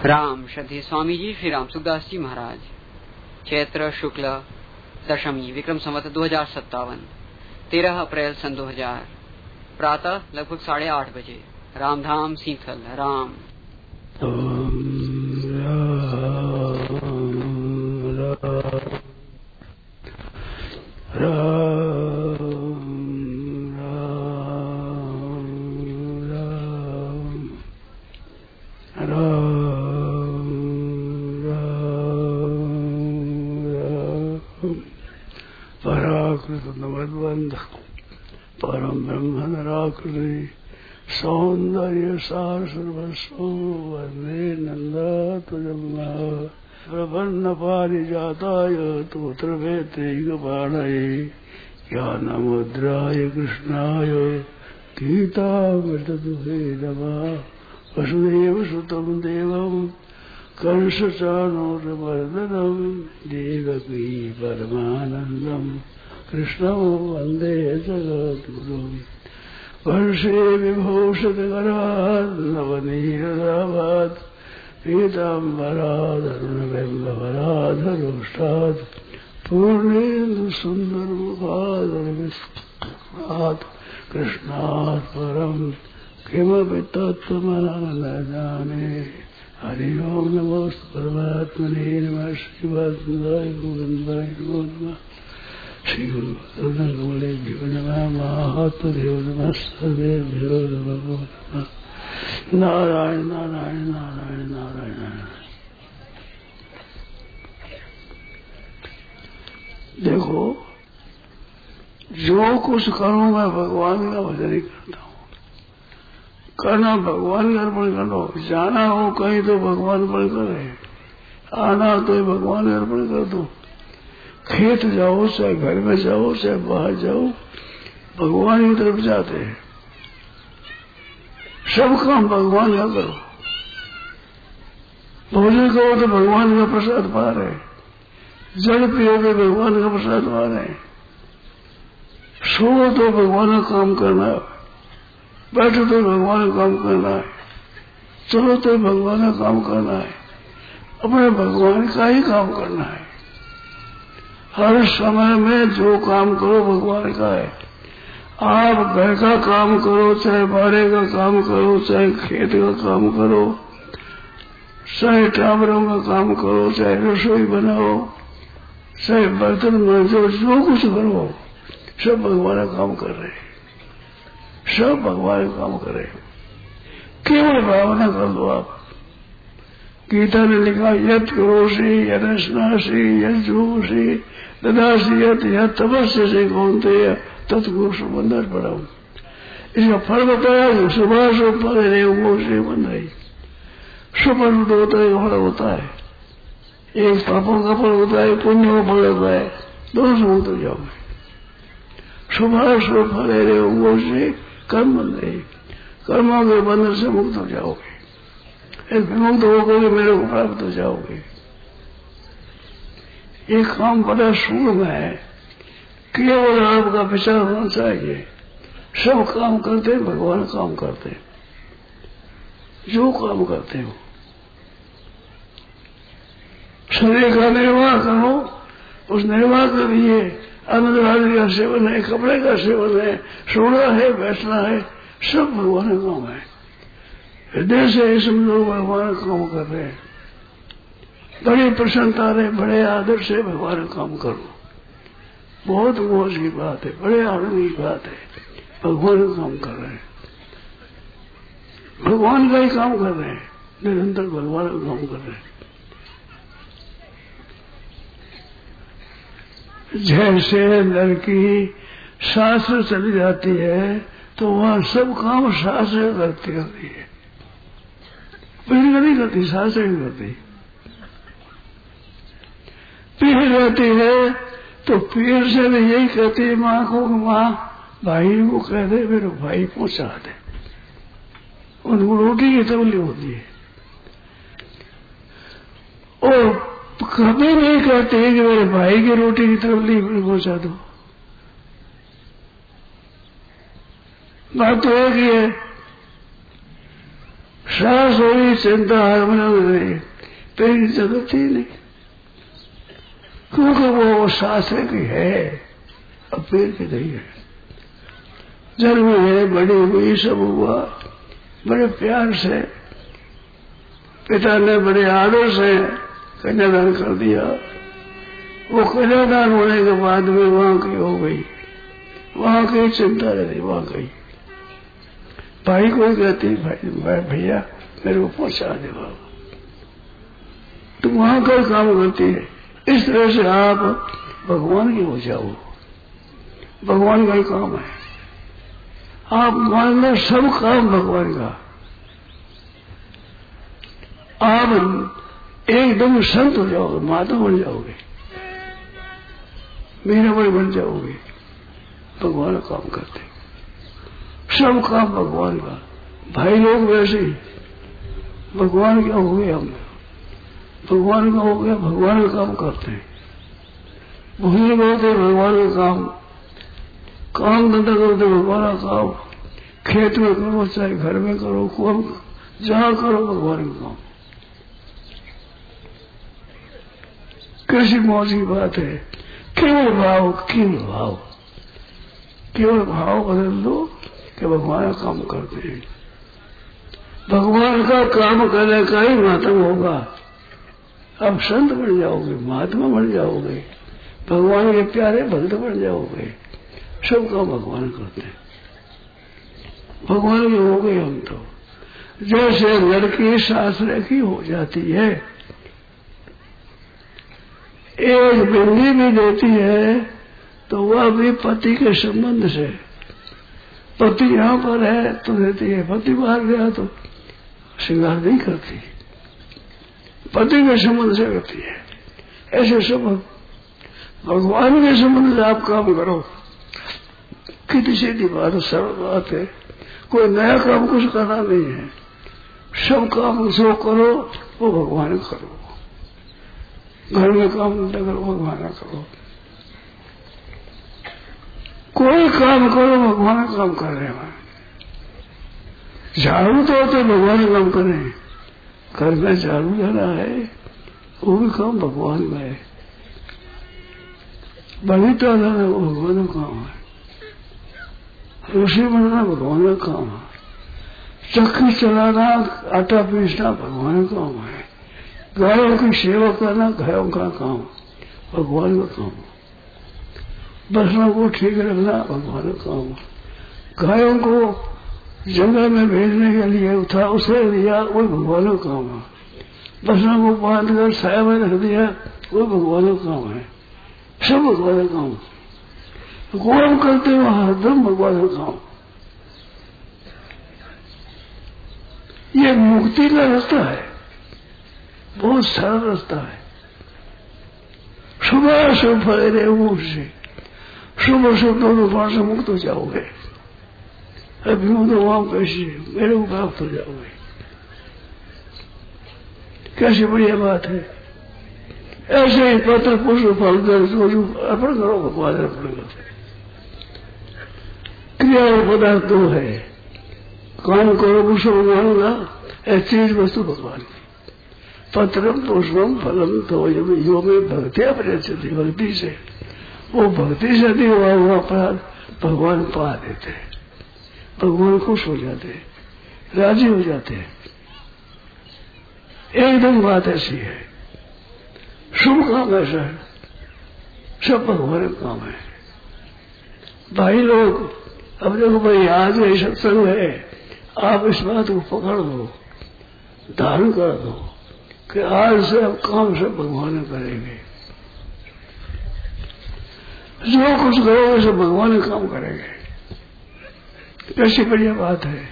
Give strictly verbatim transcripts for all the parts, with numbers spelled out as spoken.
राम श्रद्धेय स्वामी जी श्री राम सुखदास जी महाराज। चैत्र शुक्ल दशमी विक्रम संवत दो हजार सत्तावन तेरह अप्रैल सन दो हजार। प्रातः लगभग साढ़े आठ बजे। रामधाम सीथल राम। नमद्वंद परम ब्रह्म निराकृति सौंदर्य सार सर्वस्व वंदे नंदात्मजन्म प्रपन्न पारिजाताय तोत्र वेत्रैकपाणये ज्ञानमुद्राय कृष्णाय गीतामृतदुहे नमः। वसुदेव सुतं देवं कंसचाणूरमर्दनं देवकी परमानन्दम् कृष्णं वन्दे जगद्गुरुम्। वर्षे विभूषितकरात् नवनीरदाभात् पीताम्बराधरुणबिम्बवराधरोष्टात् पूर्णेन्दुसुन्दरमुखादरविस्मरात् कृष्णात् परम् किमपि तत्त्वमहं न जाने। हरि ओम् नमोस्तु परमात्मने नमः। श्रीवासुदेवाय गोविन्दाय नमो नमः। श्री गुरुदेवो नमः। महात्मदेव नमः। सर्वेभ्यो नमो नमः। नारायण नारायण नारायण नारायण। देखो, जो कुछ करूं मैं भगवान का भजन ही करता हूँ। करना भगवान का अर्पण करो। जाना हो कहीं तो भगवान अर्पण करे, आना तो भगवान अर्पण कर दो। खेत जाओ चाहे घर में जाओ चाहे बाहर जाओ, भगवान की तरफ जाते हैं। सब काम भगवान का करो। भोजन करो तो भगवान का प्रसाद पा रहे, जल पियो तो भगवान का प्रसाद पा रहे, सो तो भगवान का काम करना है, बैठो तो भगवान का काम करना है, चलो तो भगवान का काम करना है। अपने भगवान का ही काम करना है। हर समय में जो काम करो भगवान का है। आप घर का काम करो, चाहे बाड़े का काम करो, चाहे खेत का काम करो, चाहे टावरों का काम करो, चाहे रसोई बनाओ, चाहे बर्तन मांजो, जो कुछ करो सब भगवान का काम कर रहे हैं। सब भगवान का काम कर रहे हैं। केवल भावना कर दो आप। गीता ने लिखा यत करोषि यदस्नासि यज्जूषि ददासि यत यत तपस्या से कौनते तत्गुरु सुबंधर पढ़ाऊ। इसका फल बताया जो सुबह शुभ फल है वो से बंधाई। शुभ फल होता है फल होता है, एक पापों का फल होता है, पुण्य का फल होता है, दोनों से मुक्त हो जाओगे। सुबह शुभ फल है वो से कर्म बंध है, कर्मों के बंधन से मुक्त हो जाओगे। विमुक्त होकर मेरे को प्राप्त हो जाओगे। ये काम बड़ा सूक्ष्म है, केवल आपका विचार होना चाहिए। सब काम करते हैं, भगवान काम करते हैं। जो काम करते हो शरीर का निर्वाह करो, उस निर्वाह के लिए अन्न आदि का सेवन है, कपड़े का सेवन है, सोना है, बैठना है, सब भगवान का काम है। हृदय से समझो भगवान काम कर रहे हैं। बड़ी प्रसन्नता रहे, बड़े आदर से भगवान काम करो। बहुत मौज की बात है, बड़े आनंद की बात है। भगवान काम कर रहे हैं, भगवान का ही काम कर रहे हैं, निरंतर भगवान का काम कर रहे हैं। जैसे लड़की शास्त्र चली जाती है तो वहां सब काम शास्त्र करती करती है, पीढ़ी नहीं करती, शास्त्र नहीं करती। पीढ़ी रहती है तो पीढ़ से भी यही कहती है माँ को, माँ भाई को कह दे मेरे भाई पहुंचा दे। उनको रोटी की तबली होती है। और कभी नहीं कहते कि मेरे भाई की रोटी की तबली पहुंचा दो। बात तो एक ही है, श्वास हुई चिंता हारमोनियम नहीं, पेड़ जगत ही नहीं, क्योंकि वो शास्त्र की है, अब पेड़ की नहीं है। जन्म है, बड़ी हुई, सब हुआ बड़े प्यार से, पिता ने बड़े आदर से कन्यादान कर दिया। वो कन्यादान होने के बाद में वहां की हो गई, वहां की चिंता रही, वहां गई। भाई को कहती भाई भैया मेरे को पहुंचा दे बाबा, तुम वहां का काम करती है। इस तरह से आप भगवान की हो जाओ, भगवान का ही काम है। आप मान लो सब काम भगवान का, आप एकदम संत हो जाओगे, महात्मा बन जाओगे, मीराबाई बन जाओगे, भगवान का काम करते, सब काम भगवान का। भाई लोग वैसे ही भगवान क्या हो गया, हम भगवान का हो गया, भगवान का काम करते हैं। भूल होते भगवान का काम, काम धंधा करते भगवान का काम, खेत में करो चाहे घर में करो, कौन जहां करो भगवान का काम। कैसी मौज की बात है, केवल भाव, केवल भाव, केवल भाव बदल दो कि भगवान का काम करते हैं। भगवान का काम करने का ही महात्मा होगा। आप संत बन जाओगे, महात्मा बन जाओगे, भगवान के प्यारे भक्त बन जाओगे, सब काम भगवान करते हैं। भगवान के हो गए हम तो। जैसे लड़की शास्त्र की हो जाती है, एक बिंदी भी देती है तो वह भी पति के संबंध से, पति यहां पर है तो देती है, पति बाहर गया तो श्रृंगार नहीं करती, पति के संबंध से करती है। ऐसे सब भगवान के संबंध से आप काम करो। कितनी सीधी बात, सरल बात है, कोई नया काम कुछ करना नहीं है। सब काम जो करो वो भगवान करो, घर में काम न करो, भगवान करो। कोई काम करो भगवान का काम कर रहे हैं। झाड़ू तो होते भगवान का काम कर रहे हैं, घर में झाड़ू देना है वो भी काम भगवान का है, बगीचा लाना वो भगवान का काम है, रसोई बनाना भगवान का काम है, चक्की चलाना आटा पीसना भगवान का काम है, गायों की सेवा करना गायों का काम भगवान का काम है, बसों को ठीक रखना भगवान का काम है, गायों को जंगल में भेजने के लिए उठा उसे दिया वो भगवान का काम है, बसों को बांध कर साया में रख दिया वो भगवान का काम है, सब भगवान का काम। काम करते हो हरदम भगवान का काम। ये मुक्ति का रास्ता है, बहुत सरल रास्ता है। सुबह से फले रहे ऊँट से, सुबह से दोनों बार से मुक्त हो जाओगे। अभी तो वहां कैसी मेरे को प्राप्त हो जाओगे। कैसी बढ़िया बात है। ऐसे ही पत्र पुष्प फल कर अर्पण करो, भगवान अर्पण करो। क्रिया और पदार्थ दो है, काम करो पुष्प भगवान का, एक चीज वस्तु भगवान की। पत्रम पुष्पम फलम तो यो में भक्ति अपरिचति, भक्ति से वो भक्ति से भी हुआ हुआ अपराध भगवान पा देते हैं, भगवान खुश हो जाते हैं, राजी हो जाते हैं। एकदम बात ऐसी है। शुभ काम ऐसा है, सब भगवान का काम है। भाई लोग अब देखो भाई आज ये सत्संग है, आप इस बात को पकड़ दो, धारण कर दो कि आज से अब काम सब भगवान करेंगे। जो कुछ करोगे सब भगवान काम करेंगे। कैसी बढ़िया बात है,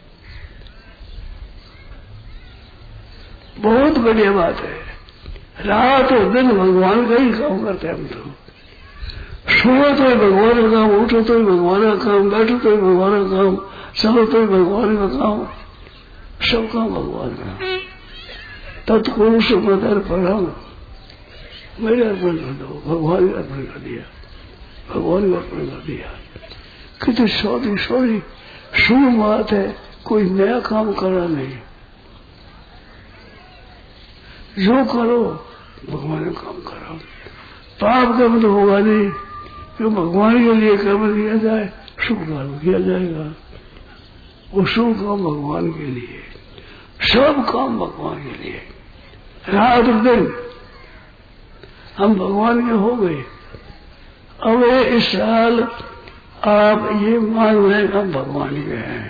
बहुत बढ़िया बात है। रात और दिन भगवान का ही काम करते हैं हम तो। सुबह तो ही भगवान का काम, उठो तो ही भगवान का काम, बैठो तो ही भगवान का काम, चलो तो ही भगवान का काम, सब काम भगवान का। तत्पुरुष मदर परम मेरे अर्पण कर दो, भगवान ने अर्पण कर दिया, भगवान ने अर्पण कर दिया। कितनी सौदी सौदी शुभ बात है, कोई नया काम करना नहीं, जो करो भगवान का काम करो। पाप कर्म तो होगा नहीं, क्यों भगवान के लिए कर्म किया जाए, शुभ कर्म किया जाएगा। वो शुभ काम भगवान के लिए, सब काम भगवान के लिए। रात दिन हम भगवान के हो गए। अब इस साल आप ये मान लें हम भगवान के हैं।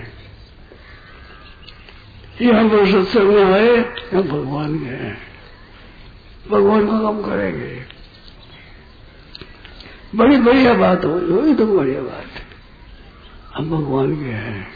ये हम सत्संग में आए, हम भगवान के हैं, भगवान का काम करेंगे। बड़ी बढ़िया बात हो, वही तो बढ़िया बात है, हम भगवान के हैं।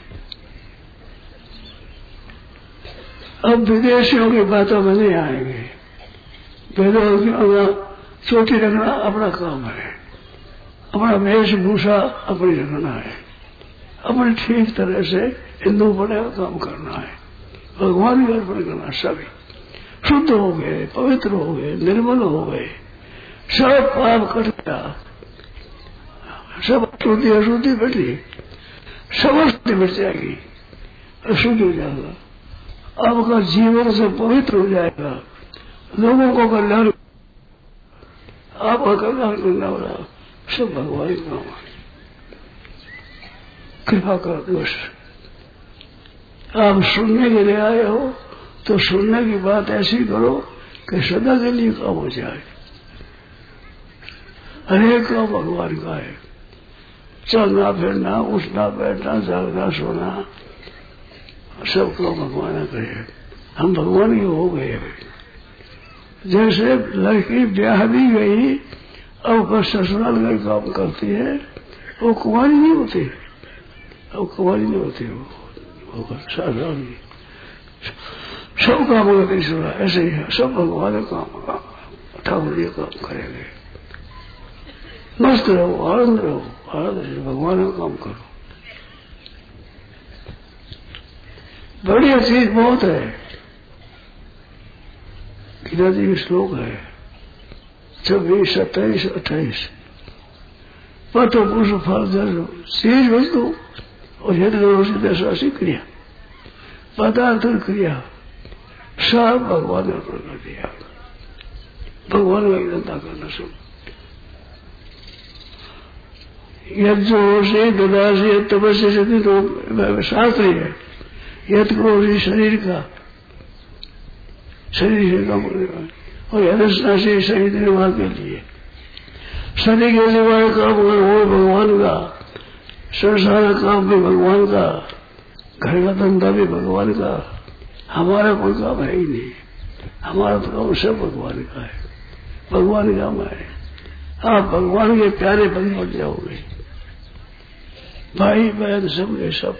अब विदेशियों की बातों में नहीं आएंगे। वेदों की चोटी रखना अपना काम है, अपना वेशभूषा अपनी रखना है, अपने ठीक तरह से हिंदू बने का काम करना है, भगवान की अर्पण करना। सभी शुद्ध हो गए, पवित्र हो गए, निर्मल हो गए, सब पाप कट गया, सब अशुद्धि अशुद्धि बैठी, सब अशुद्धि बैठ जाएगी, अशुद्ध हो जाएगा। आपका जीवन से पवित्र हो जाएगा, लोगों को कल्याण, आपका कल्याण करना वाला सब भगवान का काम है। कृपा कर दोष, आप सुनने के लिए आए हो तो सुनने की बात ऐसी करो कि सदा के लिए काम हो जाए। हरेक काम भगवान का है, चलना फिरना, उठना बैठना, जागना सोना, सब काम भगवान करे। हम भगवान के हो गए। जैसे लड़की ब्याह भी गई, अब ससुराल में काम करती है, वो कुंवारी नहीं होती, अब कुंवारी नहीं होती, वो ससुराल में सब काम करते सुना। ऐसे ही है, सब भगवान का काम, ठाकुर जी काम करेंगे। मस्त रहो, आनंद रहो, आनंद से भगवान का काम करो। बढ़िया चीज बहुत है। गीता जी के श्लोक है छब्बीस सत्ताईस अट्ठाईस। पत्र पुरुष फल जल चीज वस्तु और यदि क्रिया, पदार्थ क्रिया सब भगवान ने अर्पण कर दिया। भगवान का धंधा करना सब। यज्ञोषि ददासी तपस्या से तो शास्त्र है। यद करो शरीर का, शरीर से काम करेगा, और यदस्ना से शरीर निर्वाह के लिए, शरीर के निर्वाह काम वो भगवान का, संसार काम भी भगवान का, घर का धंधा भी भगवान का। हमारा कोई काम है ही नहीं, हमारा तो काम सब भगवान का है, भगवान का काम है। आप भगवान के प्यारे बन बन जाओगे, भाई बहन सब के सब।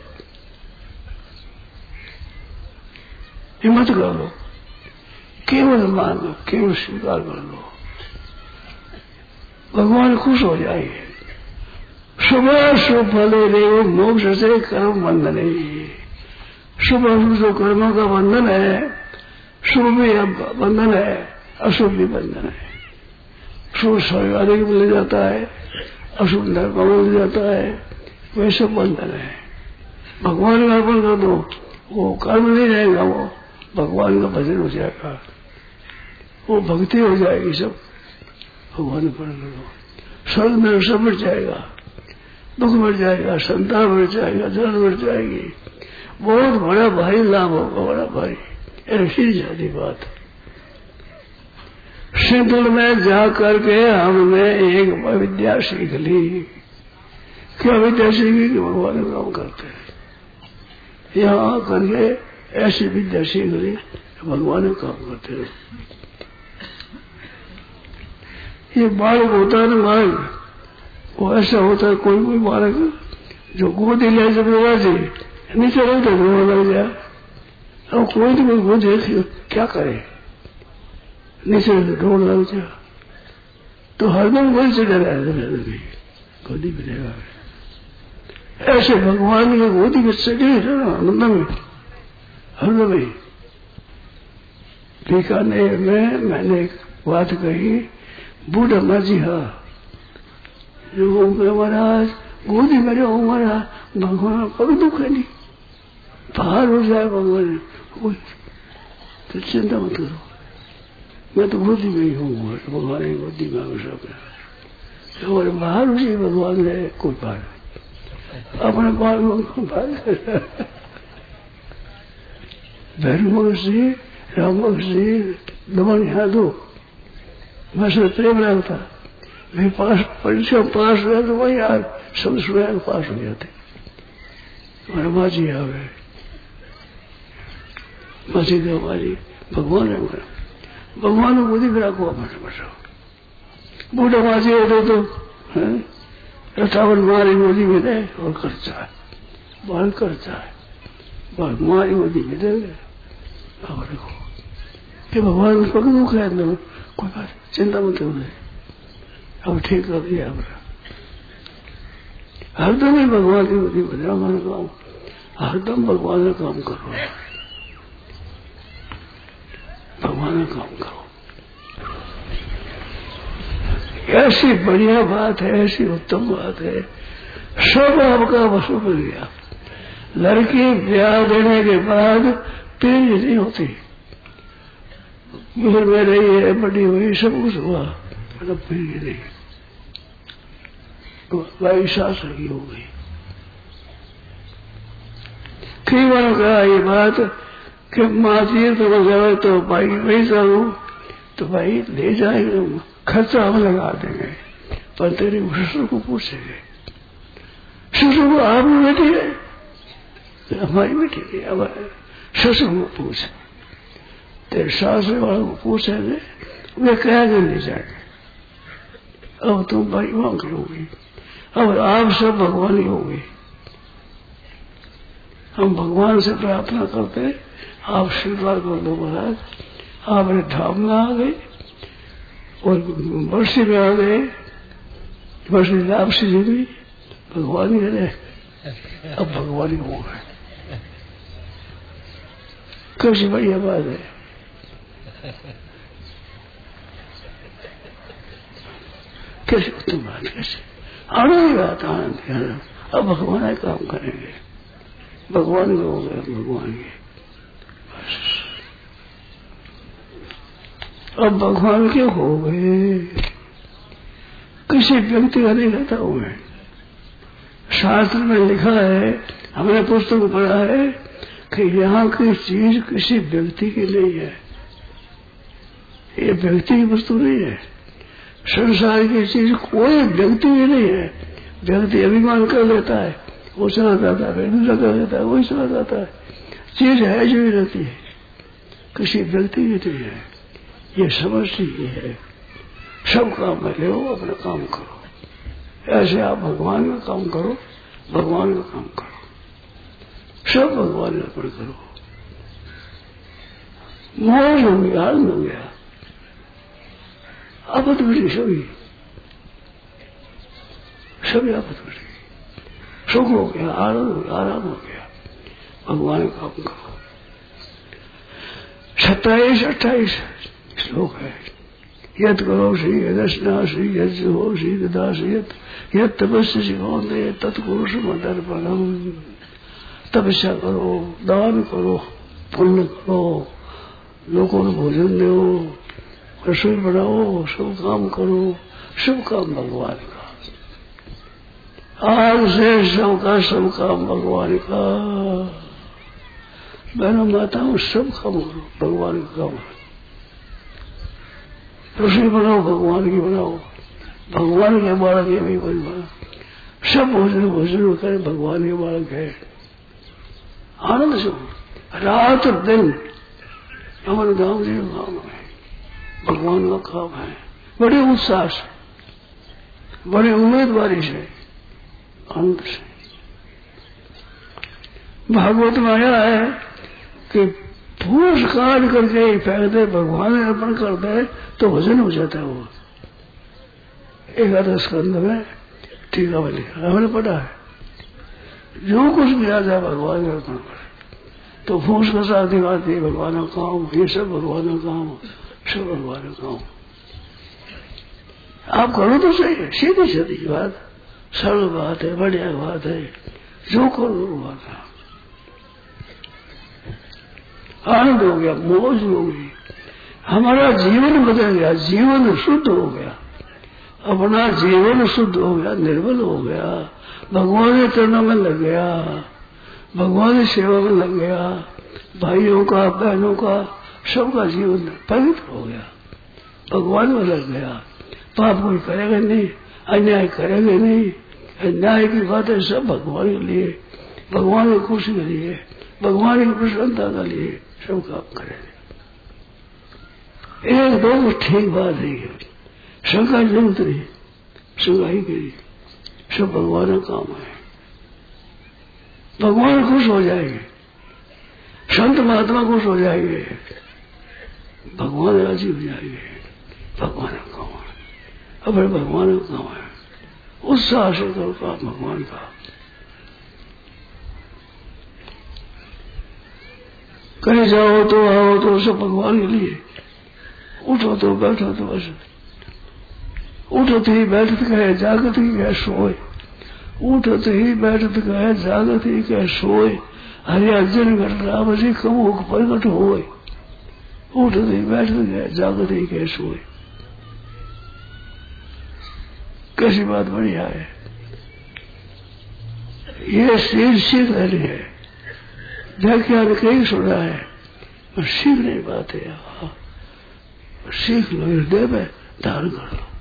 हिम्मत कर लो, केवल मान लो, केवल स्वीकार कर लो, भगवान खुश हो जाएंगे। सुबह शुभ फले देव मोक्ष से कर्म बंधन है। शुभ जो कर्मों का बंधन है, शुभ भी बंधन है, अशुभ भी बंधन है। शुभ स्वर्ग आदि को ले जाता है, अशुभ नरक को ले जाता है, वैसे बंधन है। भगवान का अर्पण कर दो, वो कर्म नहीं रहेगा, वो भगवान का भजन हो जाएगा, वो भक्ति हो जाएगी। सब भगवान अर्पण कर दो, स्वर्ग में सब मिट जाएगा, दुख मिट जाएगा, संतान मिट जाएगा, जल मिट जाएगी। बहुत बड़ा भारी लाभ होगा, बड़ा भारी। ऐसी ज्यादा बात सिंधुल में जा करके हमने एक विद्या सीख ली। क्या विद्या सीखी कि भगवान काम करते हैं। यहाँ करके ऐसी विद्या सीख ली, भगवान काम करते हैं। ये बालक होता है ना बालक, वो ऐसा होता है, कोई कोई बालक जो गोदी ले जब जी नीचे रहे तो रोने लग जाए। अब कोई तो कोई गोदी क्या करे, नीचे रोने लग जाए तो हरदम गोदी चढ़ा रहे, गोदी में रहेगा। ऐसे भगवान की गोदी में चढ़े आनंद में हरदम ही। बीकानेर में मैंने एक बात कही, बूढ़ा माजी हाँ जो महाराज गोदी में रहो महाराज, भगवान कभी दुख है नहीं, बाहर हो जाए भगवान, तो चिंता मत करो, मैं तो गोदी में ही हूँ, भगवान की गोदी में हूँ सब। और बाहर उसी भगवान है, कोई बात नहीं, अपने बाल को बात भैरव से राम से दमन यहाँ दो, मैं सब प्रेम लगता। मैं पास परीक्षा पास हुआ तो वही यार सब सुना पास हो जाते। हमारे माँ जी आ गए, माँ जी देव माँ जी भगवान है हमारा, भगवान को गोदी में रखो अपने बचाओ। बूढ़ा माँ जी होते तो रटावन मारी गोदी में दे और खर्चा है, बाल खर्चा है, बाल मारी गोदी में दे। अब देखो कि भगवान को दुख है, कोई बात चिंता मत करो, अब ठीक कर दिया। हरदम ही भगवान की गोदी में जाओ, मैंने काम हरदम भगवान का काम करो, भगवान का काम करो। ऐसी बढ़िया बात है, ऐसी उत्तम बात है, सब आपका वसू मिल गया। लड़की ब्याह देने के बाद पीढ़ी नहीं होती, घर में रही है, बड़ी हुई, सब कुछ हुआ, मतलब पीढ़ी नहीं, भाई सास लगी हो गई। कई बार कहा ये बात कि माँ तीर्थ में जाए तो भाई वही जाऊं तो भाई ले जाएंगे, खर्चा हम लगा देंगे, पर तेरे ससुर को पूछेंगे, ससुर को आप बेटी है, हमारी बेटी है, हमारे ससुर को पूछे, तेरे सासरे वालों को पूछेंगे, वे कहेंगे ले जाएंगे। अब तुम भाई मांग लोगी, अब आप सब भगवान ही होगी। हम भगवान से प्रार्थना करते, आप स्वीकार कर दो महाराज, आप मेरे धाम में आ गए और वर्षी में आ गए, वर्षी लाभ से जीवी भगवान ही रहे, अब भगवान ही हो गए। कैसी बढ़िया बात है। कैसे उत्तम बात, कैसे आनंद बात, आनंद। अब भगवान का काम करेंगे, भगवान के हो गए, भगवान के बस अब भगवान के हो गए। किसी व्यक्ति का नहीं रहता हुए, शास्त्र में लिखा है, हमने पुस्तक पढ़ा है कि यहाँ की चीज किसी व्यक्ति की नहीं है, ये व्यक्ति की वस्तु नहीं है। संसार की चीज कोई व्यक्ति की नहीं है। व्यक्ति अभिमान कर लेता है, वो चला जाता है, दूसरा कर लेता है, वही चला जाता है। चीज है जो ही रहती है, किसी व्यक्ति की नहीं है। ये समझती ही है। सब काम में लो, अपना काम करो। ऐसे आप भगवान का काम करो, भगवान का काम करो, सब भगवान का अर्पण करो। मौज हो गया, आनंद हो गया, आपत मिली सभी, सभी आपत मिली, सुख हो गया, आनंद हो गया, आराम हो गया। भगवान का काम करो। सत्ताईस अट्ठाईस श्लोक है। यद करो श्री यदस्ना श्री यद हो श्री ददा श्री यद तपस्या सिखाते तत्पुरुष मदर्पणम। तपस्या करो, दान करो, पुण्य करो, लोगों को भोजन दो, रसोई बनाओ, सब काम करो, सब काम भगवान का। आज से सबका सब काम भगवान का। बहनों माताओं, सब काम करो, भगवान का काम। रसोई बनाओ, भगवान की बनाओ, भगवान के बालक ये भी बनवा। सब भोजन भोजन करें, भगवान के बालक है। आनंद से रात दिन हमारे गांव जी काम है, भगवान का काम है। बड़े उत्साह से, बड़े उम्मीदवारी से, आनंद से। भागवत में आया है कि पुरुष काट करके फेंक दे, भगवान ने अर्पण कर दे तो भजन हो जाता है। वो एकादश स्कंद में टीका में लिखा, हमने पढ़ा है। जो कुछ भी आ जाए भगवान का अर्पण करे तो फूस का साथ दिखाती है, भगवान का काम, ये सब भगवान का काम, सब भगवान का काम। आप करो तो सही है, सीधी सीधी बात, सरल बात है, बढ़िया बात है, जो करो बात है। आनंद हो गया, मौज हो गई। हमारा जीवन बदल गया, जीवन शुद्ध हो गया, अपना जीवन शुद्ध हो गया, निर्मल हो गया, भगवान के चरणों में लग गया, भगवान की सेवा में लग गया, भाइयों का बहनों का सबका जीवन पवित्र हो गया, भगवान में लग गया। पाप कोई करेगा नहीं, अन्याय करेंगे नहीं, अन्याय की बातें सब भगवान के लिए, भगवान की खुशी के लिए, भगवान की प्रसन्नता के लिए सब काम करेंगे। एक दो ठीक बात नहीं है, शंका जरूरत नहीं, शंकाई करी, सब भगवान का काम है, भगवान खुश हो जाएंगे, संत महात्मा खुश हो जाएंगे, भगवान राजी हो जाएंगे, भगवान का काम है, अपने भगवान का काम है, उत्साह से करो काम भगवान का। कहीं जाओ तो आओ तो सब भगवान के लिए, उठो तो बैठो तो बस, उठत ही बैठत कहे जागत ही कह सोए, उठत ही बैठत कहे जागत ही कह सोए, हरिया जन घट राम जी कमोक प्रगट होए, उठत ही बैठत कहे जागत ही कह सोए। कैसी बात बढ़िया है, ये सीख सीख रही है, व्याख्या ने कहीं सुना है, पर सीखने की बात है, सीख लो, हृदय में धारण कर लो।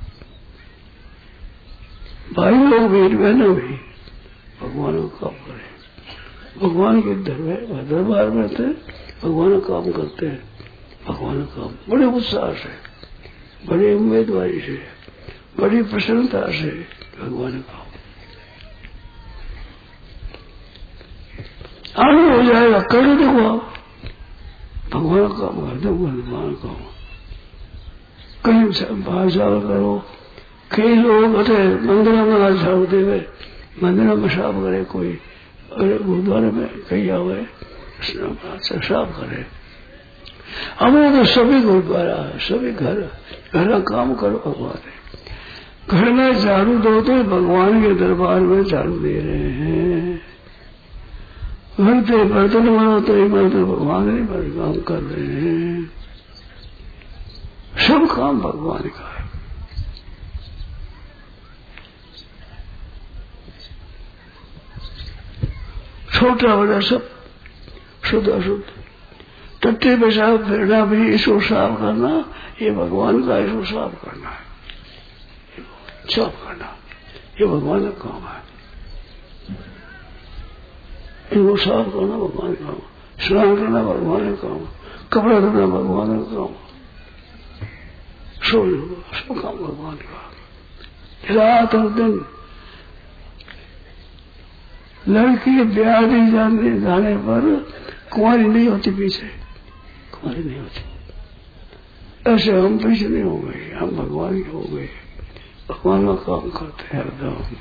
भाई लोग भी बहनों भी भगवान का काम करें, भगवान के दरबार दरबार में थे, भगवान का काम करते हैं, भगवान का काम बड़े उत्साह से, बड़ी उम्मीदवारी से, बड़ी प्रसन्नता से भगवान का आगे हो जाएगा। करो देखो आप भगवान का काम कर दो, भगवान का कहीं से बाहर जाकर करो। कई लोग अरे मंदिर में आज झाड़ू देवे, मंदिर में साफ करे, कोई अरे गुरुद्वारे में कहीं आवे साफ करे। हमें तो सभी गुरुद्वारा है, सभी घर घर का काम करो भगवान है। घर में झाड़ू दो तो भगवान के दरबार में झाड़ू दे रहे हैं, घर से बर्तन बनो तो एक बर्तन भगवान के पर काम कर रहे हैं, सब काम भगवान का है। छोटा बड़ा सब शुद्ध अशुद्ध, टट्टे पेशाब फिरना भी इसको साफ करना, ये भगवान का इसको साफ करना है, साफ करना ये भगवान का काम है, इनको साफ करना भगवान का काम, स्नान करना भगवान का काम, कपड़ा धोना भगवान का काम, सो सब काम भगवान का। रात और दिन लड़की ब्याह नहीं जाने जाने पर कुंवारी नहीं होती, पीछे कुंवारी नहीं होती। ऐसे हम पीछे नहीं हो गए, हम भगवान के हो गए, भगवान का काम करते हैं हरदम।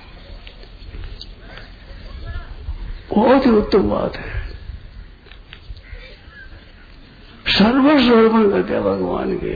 बहुत ही उत्तम बात है, सर्वस्व अर्पण करते हैं भगवान के,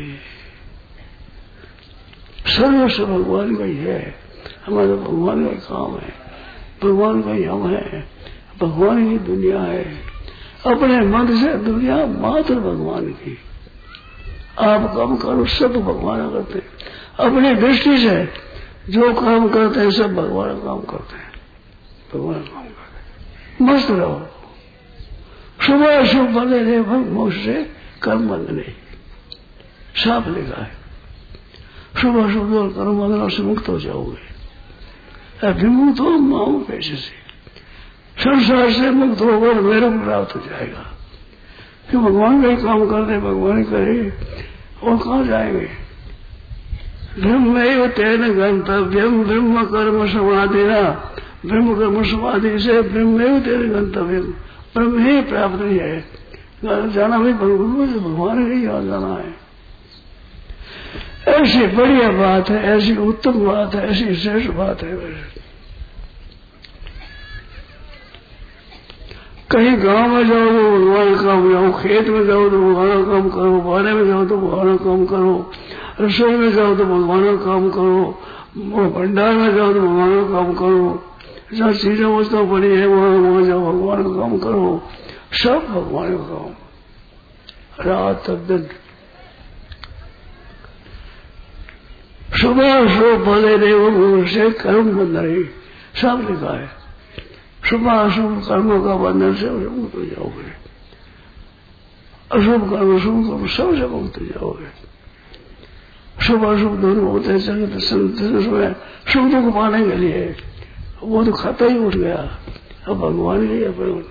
सर्वस्व भगवान का ही है, हमारा भगवान का काम है, भगवान का ही हम है, भगवान की दुनिया है। अपने मन से दुनिया मात्र भगवान की, आप काम करो सब भगवान करते हैं, अपनी दृष्टि से जो काम करते हैं सब भगवान काम करते हैं, भगवान काम करते हैं। मस्त रहो, सुबह शुभ बने रहे भग मोक्ष से कर्म बंद नहीं, साफ लिखा है, सुबह शुभ और कर्म बंधनों से मुक्त हो जाओगे। विमुक्त हो माओ पैसे से, संसार से मुक्त होकर मेरे को प्राप्त हो जाएगा। कि भगवान का ही काम करते, भगवान करे और कहाँ जाएंगे। ब्रह्म तेन गंतव्यम, ब्रह्म कर्म समाधि ना, ब्रह्म कर्म समाधि से ब्रह्म तेन गंतव्यम, ब्रह्म ही प्राप्त नहीं है, जाना भी भगवान के ही जाना है। ऐसी बढ़िया बात है, ऐसी उत्तम बात है, ऐसी श्रेष्ठ बात है। कहीं गांव में जाओ तो भगवान का काम जाओ, खेत में जाओ तो भगवान का काम करो, बारे में जाओ तो भगवान का काम करो, रसोई में जाओ तो भगवान का काम करो, भंडार में जाओ तो भगवान का काम करो, जहाँ चीजें वस्तुएं पड़ी है वहां वहां जाओ भगवान का काम करो, सब भगवान का काम, रात तक दिन सुबह शुभ भले रे से कर्म बंधन सब लिखा है। शुभ अशुभ कर्मों का बंधन से मुक्त हो जाओगे, अशुभ कर्म शुभ कर्म सबसे मुक्त हो जाओगे। शुभ अशुभ दोनों होते हैं जगत में सुख दुख पाने के लिए, वो तो खाता ही उठ गया। अब भगवान के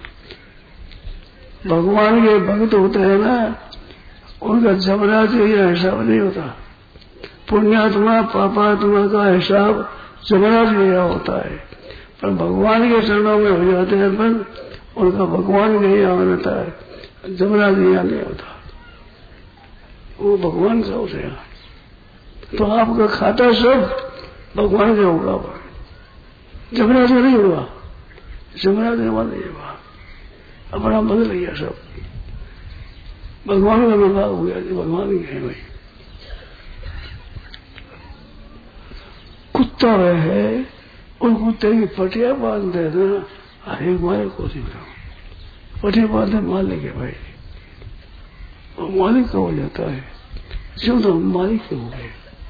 भगवान के भक्त होते हैं ना, उनका जमराज का हिसाब नहीं होता। पुण्यात्मा पापात्मा का हिसाब जमराज का होता है, पर भगवान के चरणों में हो जाते हैं पर उनका भगवान के यहाँ रहता है, जमराज यहाँ नहीं होता, वो भगवान का होते हैं। तो आपका खाता सब भगवान का होगा, जमराज का नहीं होगा। जमराज का मत नहीं होगा, अपना बदल गया सब, भगवान का विभाग हो गया, भगवान ही है भाई। कुत्ता है, उन कुत्ते की पटिया बांध देना, अरे मारे को नहीं करो, पटिया बांधे मालिक है भाई, वो मालिक का हो जाता है, जो तो हम मालिक के हो गए।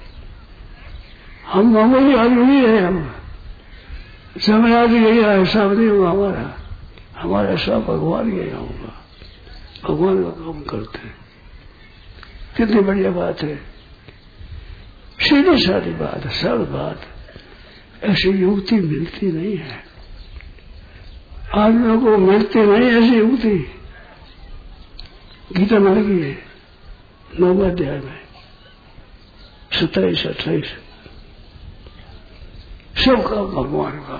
हम हमारी आदमी है, हम जमराज गया हिसाब नहीं होगा हमारा, हमारा हिसाब भगवान गया होगा, भगवान का काम करते हैं। कितनी बढ़िया बात है, सीधी सादी बात है, सरल बात। ऐसी युक्ति मिलती नहीं है, आदमियों को मिलती नहीं ऐसी युक्ति। गीता में लगी है नौवें अध्याय में सत्ताईस अट्ठाईस, सब का भगवान का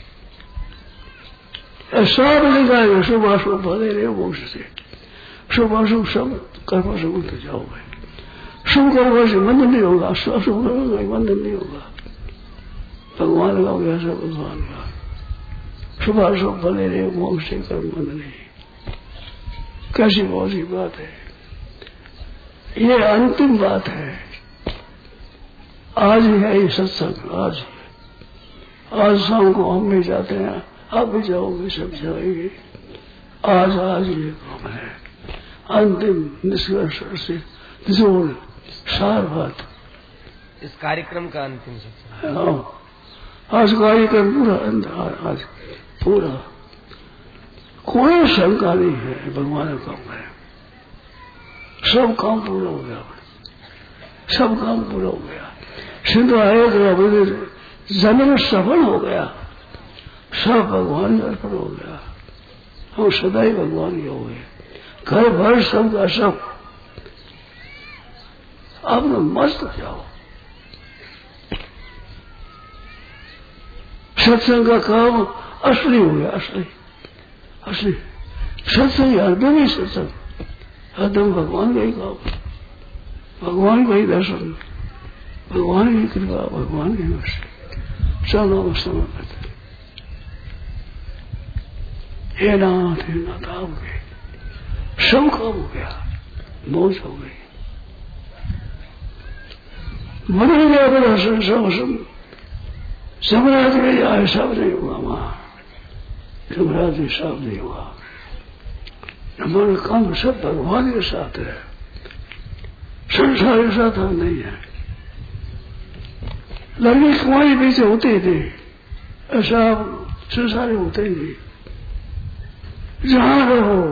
सब लिखा है। शुभ अशुभ भले रे मोक्ष से, शुभ अशुभ सब कर्म से मुक्त जाओगे। शुभ कर्म से बंधन नहीं होगा, अशुभ कर्म से बंधन नहीं होगा, भगवान का हो गया सब भगवान का। शुभ अशुभ भले रे मोक्ष से कर्म बंधन नहीं। कैसी बहुत सी बात है, ये अंतिम बात है। आज ही है ये सत्संग, आज आज शाम को हम भी जाते हैं, आप भी जाओगे, सब जाएंगे। आज आज ये काम है, अंतिम निष्कर्ष से जोड़ सार बात, इस कार्यक्रम का अंतिम सत्संग। हाँ, आज कार्यक्रम पूरा अंधार, आज पूरा कोई शंका नहीं है, भगवान का काम है, सब काम पूरा हो गया, सब काम पूरा हो गया। सिंधु आयोग जन्म सफल हो गया, सब भगवान का अर्पण हो गया, हम सदा ही भगवान के हो गए। घर भर सब का सब, आप लोग मस्त हो जाओ। सत्संग का काम असली हो गया, असली असली सत्संग, हरदम ही सत्संग, हरदम भगवान का ही काम, भगवान का ही दर्शन, भगवान की कृपा, भगवान की मस्ती। चलो समर्पित, हे नाथ हे नाथ आप गए, सब काम हो गया, मौज हो गई, बदल गया बड़ा संसार। जमराज में यह हिसाब नहीं हुआ, वहां जमराज हिसाब नहीं हुआ। हमारा काम सब भगवान के साथ है, संसार के साथ हम नहीं है। लड़की कुमारी पीछे होते थे, ऐसा संसार होते ही नहीं। जहां रहो,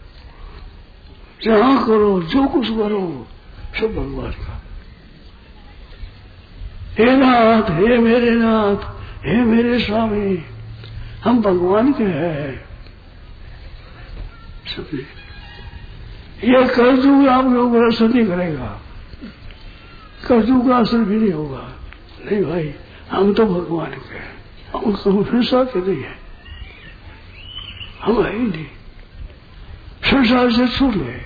जहां करो, जो कुछ करो, सब भगवान का। हे नाथ, हे मेरे नाथ, हे मेरे स्वामी, हम भगवान के हैं। सभी ये कर्जू आपके ऊपर असर नहीं करेगा, कर्जू का असर भी नहीं होगा। नहीं भाई, हम तो भगवान के हैं, हम संसार के नहीं है, हम है ही नहीं, संसार से छूट गए।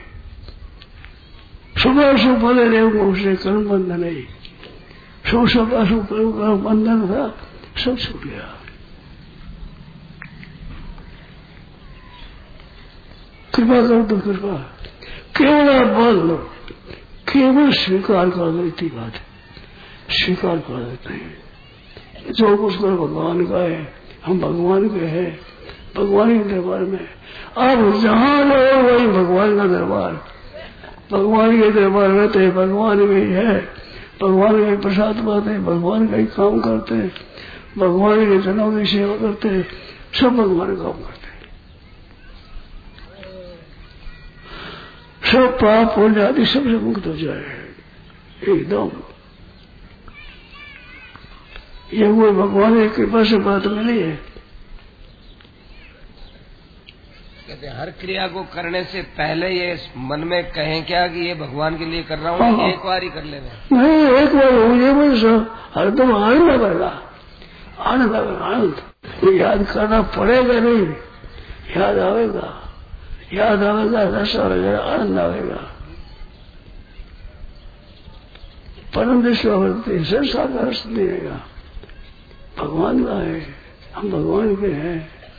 सुबह शुभ भले रे मोक्ष से कर्म बंधन नहीं, शुभ शुभ अशुभ कर्म का बंधन था, सब छूट गया। कृपा करो तो कृपा, केवल बल, केवल स्वीकार कर दो, इतनी बात है, स्वीकार कर देते हैं। जो कुछ कर भगवान का है, हम भगवान के हैं, भगवान के दरबार में। आप जहां रहो वही भगवान का दरबार, भगवान के दरबार में तो भगवान में ही है। भगवान का ही प्रसाद पाते, भगवान का ही काम करते, भगवान के जनों की सेवा करते, सब भगवान का काम करते, सब पाप पुण्य आदि सबसे मुक्त हो जाए एकदम। ये वो भगवान की कृपा से बात मिली है। कहते हर क्रिया को करने से पहले ये मन में कहें क्या कि ये भगवान के लिए कर रहा हूँ, हाँ, एक बार ही कर ले। नहीं, एक बार हो ये बस हरदम आनंद आवेगा, आनंद आवेगा, आनंद याद करना पड़ेगा नहीं, याद आवेगा, याद आवेगा, रस आवेगा, आनंद आवेगा। परम दृष्टि वर्ती संसार का रस देगा, भगवान का है, हम भगवान के हैं।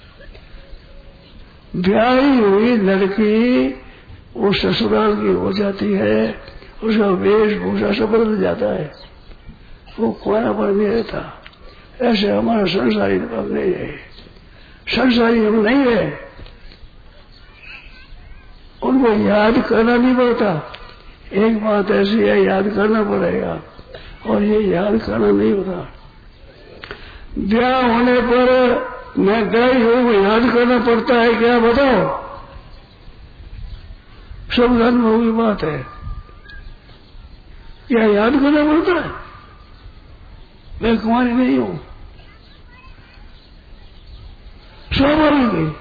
ब्याही हुई लड़की वो ससुराल की हो जाती है, उसका वेशभूषा सब बदल जाता है, वो कुआरा पर नहीं रहता। ऐसे हमारा संसारी हम नहीं है, संसारी हम नहीं है, उनको याद करना नहीं पड़ता। एक बात ऐसी है, याद करना पड़ेगा, और ये याद करना नहीं होता। ब्याह होने पर मैं ब्याही हूँ, याद करना पड़ता है क्या, बताओ? सब अनुभव की बात है, क्या याद करना पड़ता है? मैं कुमारी नहीं हूँ, स्वाभाविक है,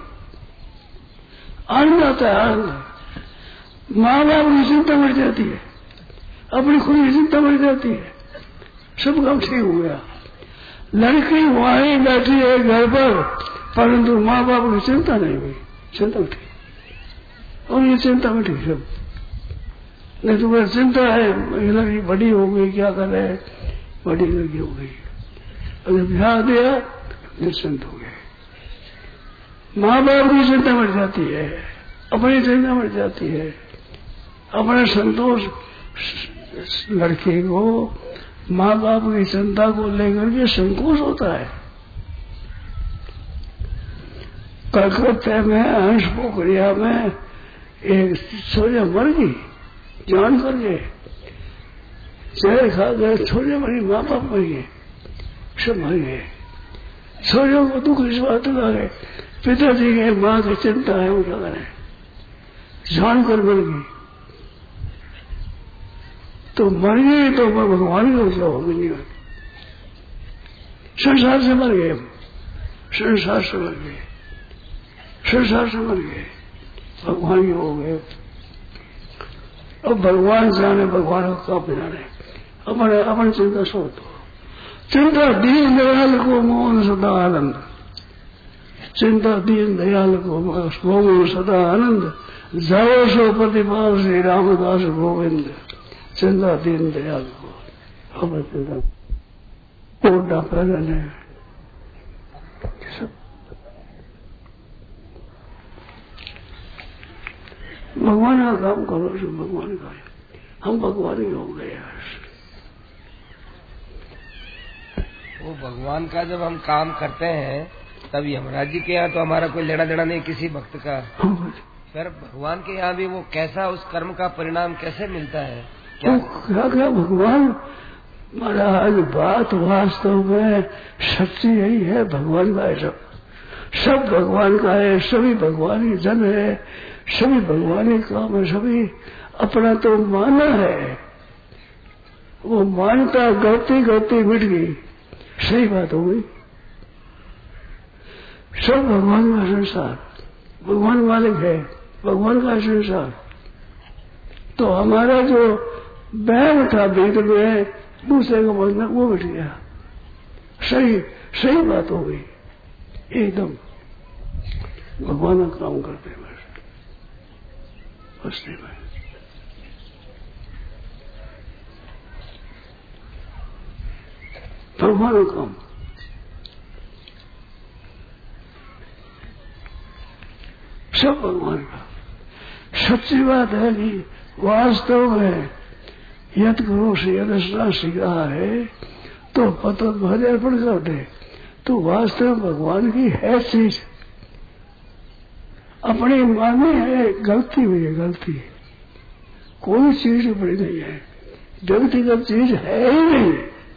आनंद आता है, आनंद। माँ बाप की चिंता बढ़ जाती है, अपनी खुद की चिंता बढ़ जाती है, सब काम ठीक हो गया। लड़की वहीं बैठी है घर पर, परंतु माँ बाप की चिंता नहीं हुई, चिंता उठी, और ये चिंता उठी सब। नहीं तो वह चिंता है, ये लड़की बड़ी हो गई, क्या करे, बड़ी लड़की हो गई, अगर ब्याह दिया निश्चिंत हो गए। माँ बाप की चिंता बढ़ जाती है, अपनी चिंता बढ़ जाती है, अपना संतोष लड़के को माँ बाप की चिंता को लेकर के संकोच होता है। कलकत्ते में हंस पोखरिया में एक छोरिया मर गई, जान करके जहर खा गए, छोरिया मरी, माँ बाप मर गए, सब मर गए। छोरियों को दुख इस बात का है, पिताजी के माँ की चिंता है, वो क्या करें, जान कर मर गई, तो मर गई तो भगवान को क्या होगी, नहीं होगी, संसार से मर गए, संसार से मर गए, संसार से मर गए, भगवान के हो गए। अब भगवान जाने, भगवान का कब जाने, अपने अपनी चिंता छोड़ दो। चिंता दीन दयाल को मोहन सदा आनंद, चिंता दीन दयाल को मोहन सदा आनंद, जाओ सो प्रतिपाल श्री रामदास गोविंद। चिंता दीन दयाल को, अपने चिंता कोटा पहले भगवान का काम करो, जो भगवान का है, हम भगवान ही हो गए। वो भगवान का जब हम काम करते हैं तब यमराज जी के यहाँ तो हमारा कोई लेना देना नहीं किसी भक्त का, फिर भगवान के यहाँ भी वो कैसा, उस कर्म का परिणाम कैसे मिलता है? क्या क्या क्या भगवान महाराज, बात वास्तव में सच्ची यही है, भगवान का है, सब सब भगवान का है, सभी भगवान ही जन है, सभी भगवान ही काम है, सभी अपना तो माना है, वो मानता गलती गलती मिट गई, सही बात हो गई। सब भगवान का संसार, भगवान मालिक है, भगवान का संसार, तो हमारा जो बैग था भेद में दूसरे को बोलना, वो बैठ गया, सही सही बात हो गई एकदम। भगवान का काम करते बस, बस नहीं भाई। भगवान का काम, सब भगवान का। सच्ची बात है कि वास्तव में यद करो से यदस्ना सिखा है तो पत भरे अर्पण कर दे, तो वास्तव में भगवान की है चीज, अपनी माने है, गलती हुई है, गलती कोई चीज बड़ी नहीं है, व्यक्तिगत चीज है ही नहीं,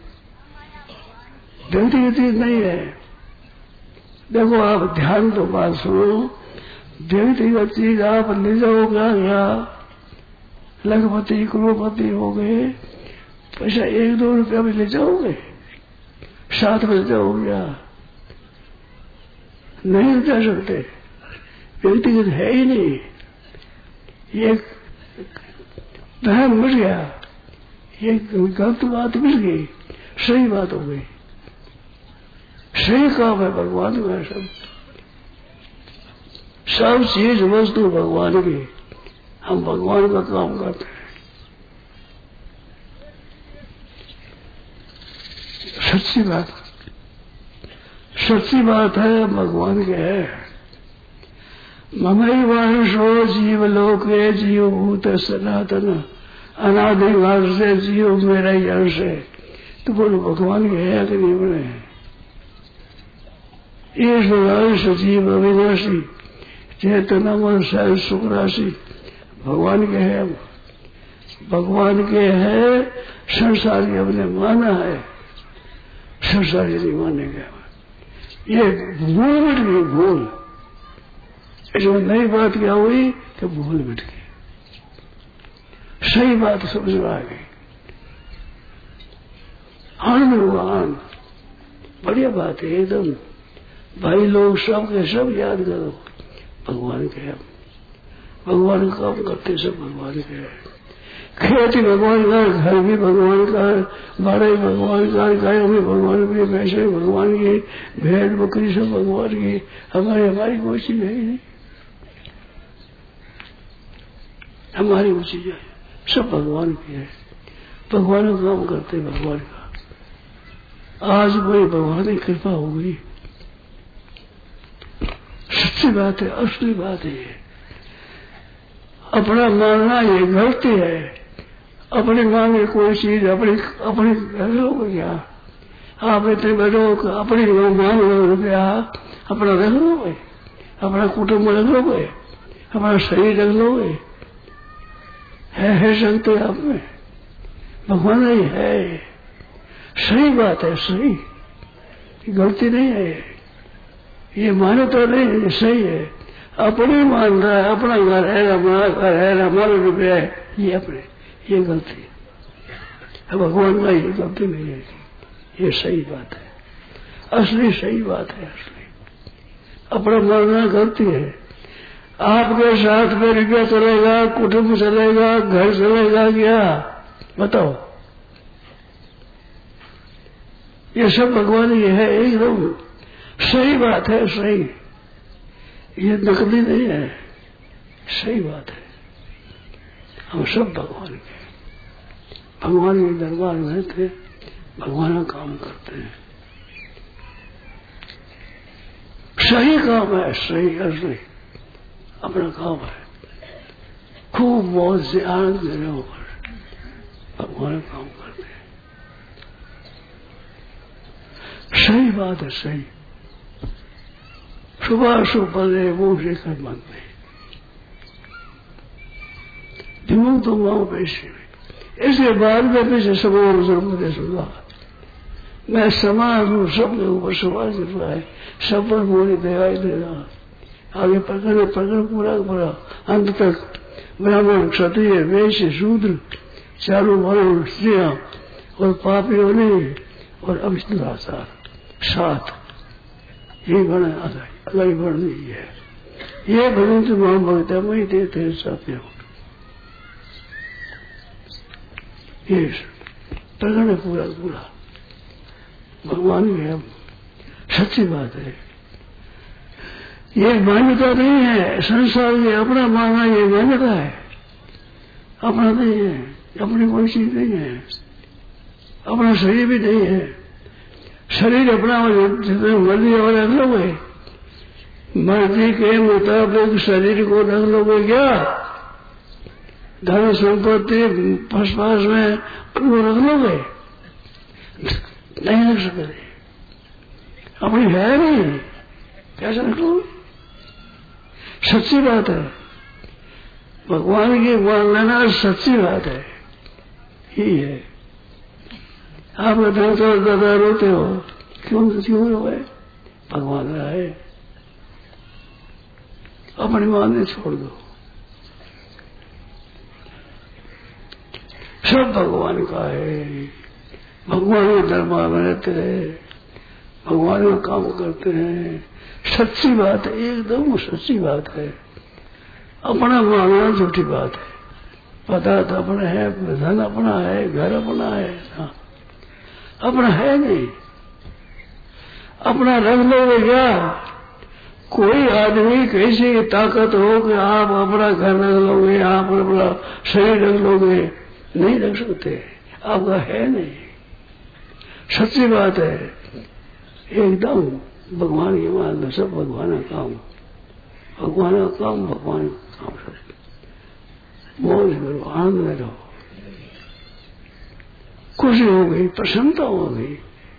व्यक्तिगत चीज नहीं है। देखो आप ध्यान तो बात सुनो, व्यक्तिगत चीज आप ले जाओगे या लखपति करोड़पति हो गए, पैसा एक दो रुपया भी ले जाओगे, साथ में जाओगे या नहीं जा सकते, व्यक्तिगत है ही नहीं। ये वहम मिल गया, ये गलत बात मिल गई, सही बात हो गई। सही काम है भगवान का, सब सब चीज वस्तु भगवान की, हम भगवान का काम करते हैं। सच्ची बात, सच्ची बात है, भगवान के है। ममई वाणसो जीव लोके जीव भूत सनातन, अनादिकाल से जीव मेरा ही अंश है। तो बोलो भगवान के है कि नहीं बने? ईश्वर सजीव अविनाशी चेतना मन सहज सुख राशि, भगवान के है, भगवान के है। संसारी हमने माना है, संसारी नहीं मानेंगे। ये भूल मिट गई, भूल। इसमें नई बात क्या हुई कि भूल मिट गई, सही बात समझ में आ गई। आनंद हुआ, आनंद, बढ़िया बात है एकदम। भाई लोग सब के सब याद करो, भगवान के हैं, भगवान का काम करते सब भगवान के हैं। खेती भगवान का, घर भी भगवान का, बारह भगवान का, गाय भी भगवान की, भैंसे भगवान की, भेड़ बकरी सब भगवान की। हमारी हमारी कोई चीज है ही नहीं, हमारी वो चीज है, सब भगवान की है। भगवान का काम करते भगवान का। आज कोई भगवान की कृपा हो गई, सच्ची बात है, असली बात है। ये अपना मानना ये गलती है। अपनी मांगे कोई चीज अपनी अपनी रख लो क्या? आप इतने बैठो अपनी मान लो रुपया, अपना रख लोगे, अपना कुटुंब रख लोगे, अपना शरीर रख लोगे, है, है सकते आप में? भगवान ही है। सही बात है, सही, गलती नहीं है। ये माने तो नहीं, ये सही है। अपने मान रहा है, अपना घर है, हमारा घर है, हमारा रुपया है, ये अपने, ये गलती है। भगवान का ये गलती नहीं है, ये सही बात है, असली सही बात है, असली। अपना मानना गलती है। आपके साथ में रुपया चलेगा, कुटुंब चलेगा, घर चलेगा क्या? बताओ। ये सब भगवान ही है, एकदम सही बात है, सही। ये नकली नहीं है, सही बात है। हम सब भगवान के, भगवान के दरबार में थे, भगवान का काम करते हैं। सही काम है, सही असली अपना काम है। खूब बहुत से आनंद देने ऊपर भगवान का काम करते हैं। सही बात है, सही। सुबह सुबह वो शेखर मन में दिमाग तो माओ पैसे में इसके बाद में पीछे समान मुझे सुना मैं समान हूँ, सबके ऊपर सवाल चल रहा है, सब पर मोरी दिखाई दे रहा। आगे पकड़ पकड़ पूरा पूरा अंत तक ब्राह्मण क्षत्रिय वैश्य शूद्र चारों वर्ण स्त्रियां और पापियों ने और अविश्वासार साथ ये गण अलग गण नहीं है। ये भगवंत महान भगता वही देते साथियों। ये प्रकरण पूरा पूरा भगवान की सच्ची बात है। ये मान्यता नहीं है संसार की, अपना मानना ये मान्यता है, अपना नहीं है, अपनी कोई चीज नहीं है, अपना शरीर भी नहीं है। शरीर अपना जितने मर्जी और रख लोगे, मर्जी के मुताबिक शरीर को रख लोगे क्या? धन संपत्ति फसफास में उनको रख लोगे? नहीं रख सकते, अपनी है नहीं, कैसे रख लोगे? सच्ची बात है, भगवान की मान लेना सच्ची बात है, यही है। आप धन तो दादा रोते हो, क्यों क्यों रोए? भगवान रहा है, अपनी माने छोड़ दो। सब भगवान का है, भगवान के दरबार में रहते रहे, भगवान का काम करते हैं। सच्ची बात है, एकदम सच्ची बात है। अपना मानना झूठी बात है। पदार्थ अपना है, धन अपना है, घर अपना है, हाँ। अपना है नहीं। अपना रख लोगे क्या? कोई आदमी कैसी ताकत हो कि आप अपना घर रख लोगे, आप अपना शरीर रख लोगे? नहीं रख सकते, आपका है नहीं। सच्ची बात है, एकदम भगवान की मान, सब भगवान का काम, भगवान का काम, भगवान का काम। सब मौज करो, आनंद में रहो, खुशी हो गई, प्रसन्नता हो गई।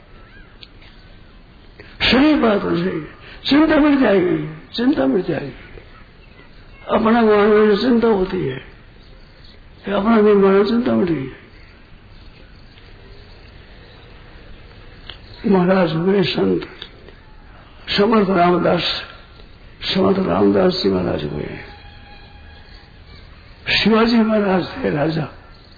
सही बात है, सही। चिंता मिट जाएगी, चिंता मिट जाएगी। अपना मानने से चिंता होती है, अपना नहीं मानने चिंता मिट गई। महाराज हुए संत समर्थ रामदास, समर्थ रामदास जी महाराज हुए। शिवाजी महाराज थे राजा,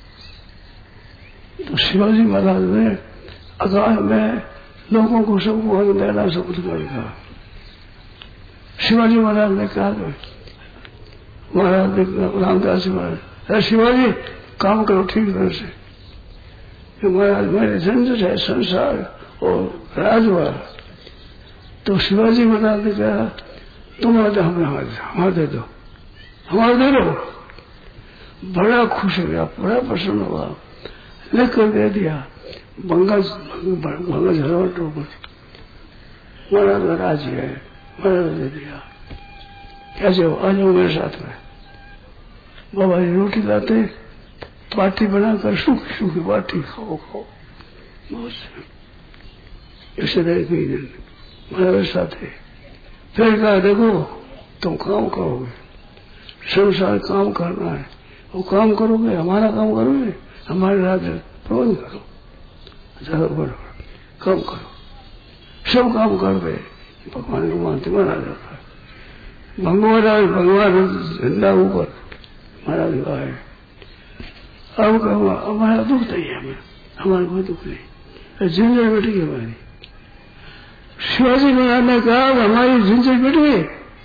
तो शिवाजी महाराज ने अकाल में लोगों को सबको देना सब कुछ कर दिया। शिवाजी महाराज ने कहा, महाराज ने रामदास जी महाराज, शिवाजी काम करो ठीक तरह से, महाराज मेरे झंझट है संसार और राजवार। तो शिवाजी महाराज ने कहा, तुम्हारे हमारे दे दो, हमारे दे दो। बड़ा खुश हो गया, बड़ा प्रसन्न हुआ, लिख कर दे दिया। बंगा बंगा झलवट महाराज का राज है, महाराज दे दिया। कैसे हो? आ जाओ मेरे साथ में। बाबा जी रोटी लाते, बाटी बनाकर सूखी सूखी बाटी खाओ खाओ बहुत से। ऐसे रहे कई दिन महाराज साथ है। फिर कहा, देखो तुम काम करोगे, संसार काम करना है, वो काम करोगे, हमारा काम करोगे, हमारे राज्य प्रबंध करो, ज्यादा बड़ो काम करो, सब काम कर दे। भगवान को मानते महाराज जाता है। भगवान भगवान झंडा ऊपर महाराज का है। अब हमारा दुख नहीं है, हमें हमारा कोई दुख नहीं, झंझट मिट गई हमारी। शिवाजी महाराज ने कहा हमारी झंझट मिट गई।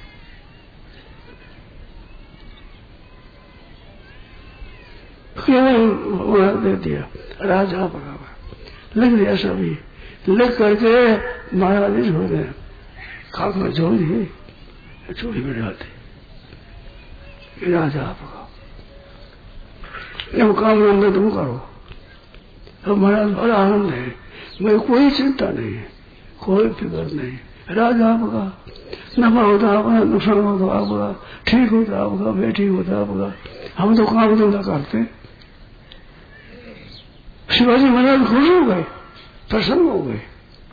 महाराज दे दिया, राजा बराबर लिख दिया, सभी लिख करके महाराज ने छोड़ दिया, खाक में छोड़ दिए, चोरी में डालते। राजा आपका जब काम धंधा तुम करो। तो महाराज बड़ा आनंद है, मुझे कोई चिंता नहीं है, कोई फिक्र नहीं। राजा आपका नफा होता आपका, नुकसान होता आपका, ठीक होता आपका, बेठी होता आपका, हम तो काम धंधा करते। शिवाजी महाराज खुश हो गए, प्रसन्न हो गए।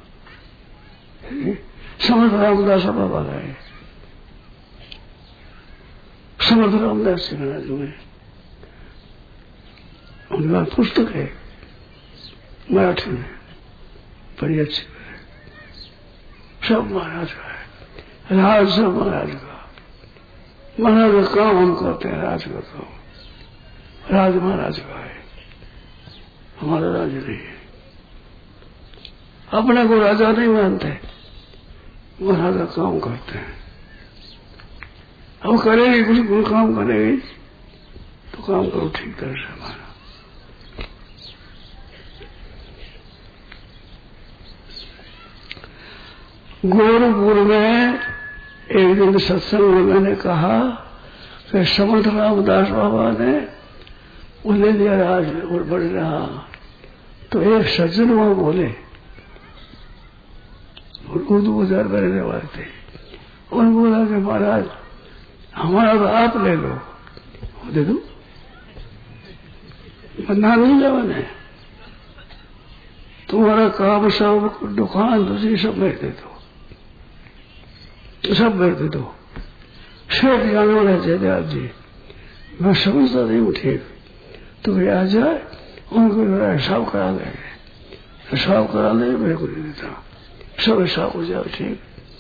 समर्थ रामदास बाबा है, समर्थ रामदास जी महाराज हुए। उनके पास पुस्तक है मराठी में, बड़ी अच्छी है, सब महाराज का है, राज सब महाराज का। महाराज का काम हम करते हैं, राज का काम राज महाराज का है, हमारा राज नहीं है। अपने को राजा नहीं मानते, महाराज का काम करते हैं। अब करेगी कुछ कोई काम करेगी तो काम करो ठीक तरह से। हमारा गोरखपुर में एक दिन सत्संग में मैंने कहा कि समर्थ रामदास बाबा ने वो ले लिया राज और बढ़ रहा। तो एक सज्जन वहां बोले, उर्दू बाजार में रहने वाले थे, उन्होंने बोला कि महाराज हमारा तो आप ले लो, दे दो, बंधा नहीं जवान है, तुम्हारा काम सब दुकान दूसरी सब मेरे दे दो, सब मेरे दे दो। शेख जाने वाले जयदेव जी, मैं समझता नहीं हूँ ठीक, तो वे आ जाए उनको हिसाब करा देंगे, हिसाब करा देंगे, मेरे को नहीं देता, सब हिसाब हो जाओ, ठीक,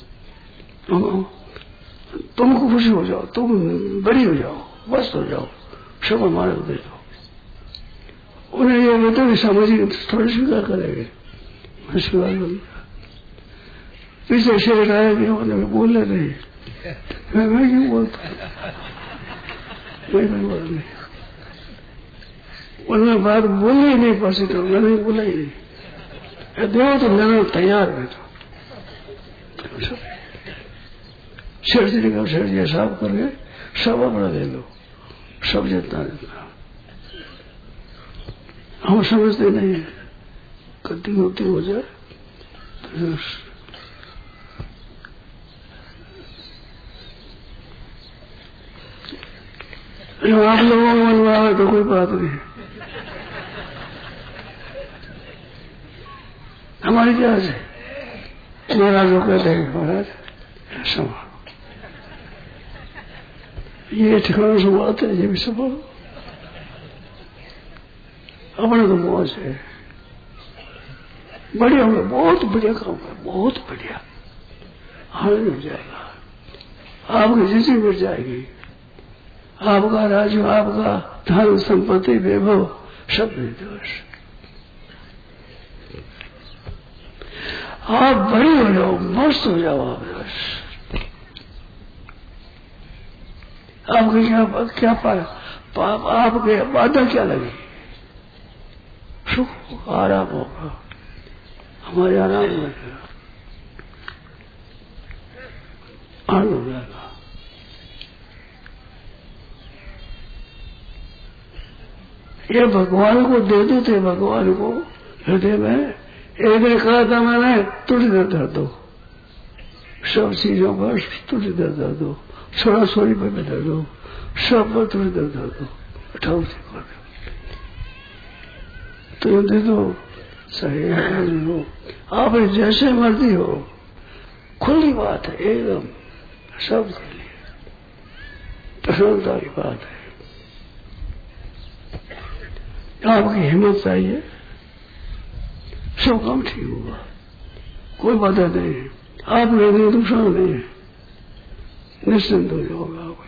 तुमको खुशी हो जाओ, तुम बड़ी हो जाओ, मस्त हो जाओ, सब हमारे को दे दो। उन्हें ये कहते हैं सामाजिक थोड़ी स्वीकार करेंगे, मैं स्वीकार करूंगा। पीछे शेर आया कि उन्हें बोल रहे नहीं, मैं मैं क्यों बोलता, मैं नहीं बोल नहीं, उन्होंने बात बोली ही नहीं, पास तो मैंने बोला ही नहीं, देखो तो मैंने तैयार है, तो शेर जी ने कहा शेर जी हिसाब करके सब अपना दे लो, सब जितना जितना, हम समझते नहीं है, गलती गलती हो जाए तो आप लोगों को मनवाए तो कोई बात नहीं, हमारी क्या है, महाराज लोग कहते हैं महाराज संभालो, ये ठिकाना संभालते हैं, ये भी संभालो, अपने तो मौज है, बढ़िया होगा, बहुत बढ़िया काम है, बहुत बढ़िया, आनंद मिल जाएगा, आपकी जिंदगी मिल जाएगी, आपका राज्य, आपका धन संपत्ति वैभव सब निर्दोष, आप बड़ी हो जाओ, मस्त हो जाओ, आप बस आपके क्या क्या पाया, पाप आपके बाधा क्या लगी, सुख आराम होगा, हमारे आराम लगेगा, आनंद हो जाएगा। ये भगवान को दे दो थे, भगवान को हृदय में एक ने कहा था मैंने तुझ दर दर दो, सब चीजों पर तुझ दर दर दो, छोड़ा छोड़ी पर भी दर दो, सब पर तुझ दर दर दो, अठाऊ से कर दो, तो दे दो, सही है, हो आप जैसे मर्जी हो, खुली बात है, एकदम सब के लिए प्रसन्नता की बात है, आपकी हिम्मत चाहिए, सब काम ठीक होगा, कोई बाधा नहीं है, आप नहीं नुकसान नहीं है, निश्चिंत हो जाओगे, आप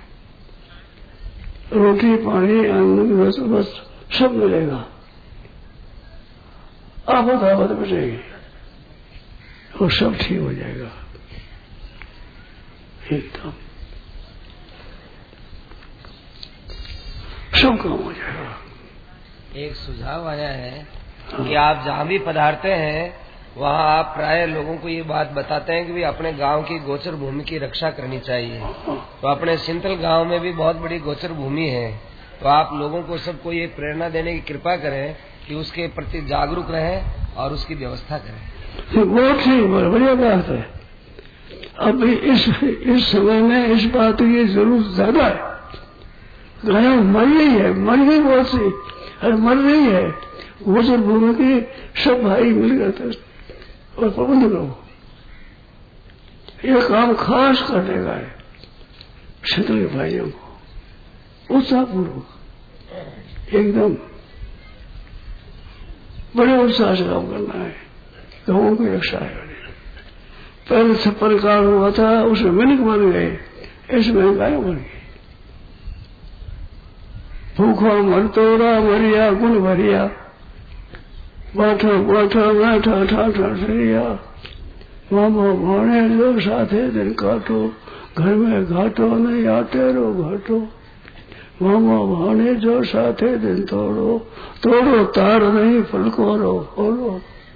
रोटी पानी अन्न बस बस सब मिलेगा, आपद आपद बचेगी और सब ठीक हो जाएगा, एकदम सब काम हो जाएगा। एक सुझाव आया है कि आप जहाँ भी पधारते हैं वहाँ आप प्राय लोगों को ये बात बताते हैं कि भी अपने गांव की गोचर भूमि की रक्षा करनी चाहिए, तो अपने सिंतल गांव में भी बहुत बड़ी गोचर भूमि है, तो आप लोगों को सबको ये प्रेरणा देने की कृपा करें कि उसके प्रति जागरूक रहें और उसकी व्यवस्था करें। बहुत ही बढ़िया बात है, अब इस इस समय में इस बात की जरूरत ज्यादा है, गायों मर रही है, मर गई बहुत सी, अरे मर रही है, गोचर भूमि की सब भाई मिल गए और प्रबंध करो, यह काम खास कर देगा है क्षेत्र के भाइयों को, उत्साहपूर्वक एकदम बड़े उत्साह से काम करना है, गांवों की रक्षा है। पहले छप्पन काल हुआ था, उसमें मिनक बन गए, इसमें गायों बन गई, भूखा मर तोड़ा मरिया गुण भरिया, बाठा बाठा बैठा ठाठा ठरिया, मामा भाने जो साथे दिन काटो, घर में घाटो नहीं आते रो घाटो, मामा भाने जो साथे दिन तोड़ो, तोड़ो तार नहीं फलको रो खोलो।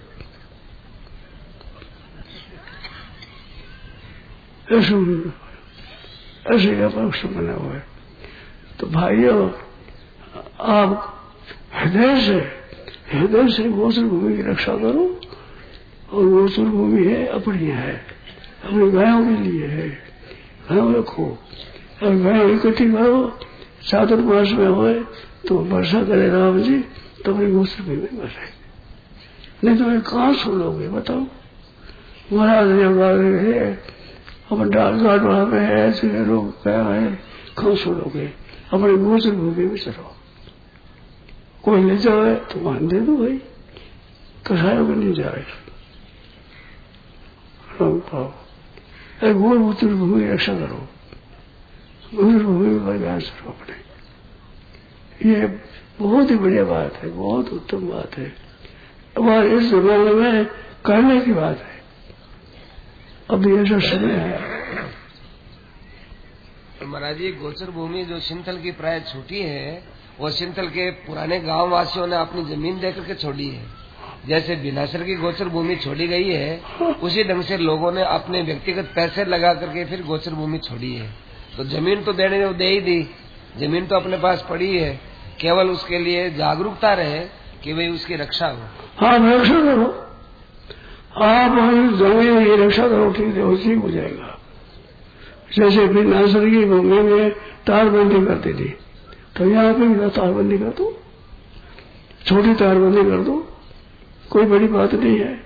ऐसे ऐसे का पक्ष बना हुआ है। तो भाइयों, आप हृदय से हृदय से गोचर भूमि की रक्षा करो, और गोचर भूमि है अपनी है, अपनी गायों के लिए है, गायों रखो और गायों इकट्ठी करो, साधन मास में होए तो वर्षा करे राम जी तो अपनी गोचर भूमि में बसे, नहीं तो कहाँ छोड़ोगे बताओ। महाराज है अपन डाल घाट वहां पे है, ऐसे लोग क्या है, कहाँ छोड़ोगे, अपने गोचर भूमि में चलो, कोई ले जाए तो मान दे दो भाई, कसायों में नहीं जाए। गोल उत्तर भूमि की रक्षा करो, उत्तर भूमि पर ध्यान करो अपने। ये बहुत ही बढ़िया बात है, बहुत उत्तम बात है। अब इस जमाने में करने की बात है, अभी ऐसा समय है। महाराज जी, गोचर भूमि जो सिंथल की प्राय छोटी है, वो सिंथल के पुराने गांव वासियों ने अपनी जमीन देकर के छोड़ी है। जैसे बिनासर की गोचर भूमि छोड़ी गई है, उसी ढंग से लोगों ने अपने व्यक्तिगत पैसे लगा करके फिर गोचर भूमि छोड़ी है। तो जमीन तो देने दे ही दी, जमीन तो अपने पास पड़ी है, केवल उसके लिए जागरूकता रहे कि भाई उसकी रक्षा हो। हाँ, रक्षा करो आप, जमीन की रक्षा करो, ठीक है, उसी हो जाएगा। जैसे बिनासर की भूमि में तारबंदी करती थी, तो यहाँ पे भी तारबंदी कर दो, छोटी तारबंदी कर दो, कोई बड़ी बात नहीं है।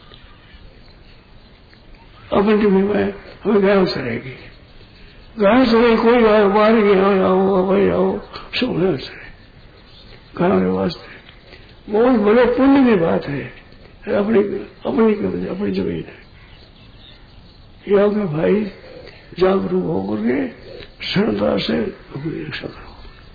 अपनी टीवी में हमें गाय चलेगी, गाय चले, कोई गाय बाहर गया आओ भाई आओ, सब गाय चले गायों के वास्ते। बहुत बड़े पुण्य की बात है, अपनी अपनी अपनी जमीन है। यहाँ के भाई जागरूक होकर के शरणता से अपनी रक्षा करो,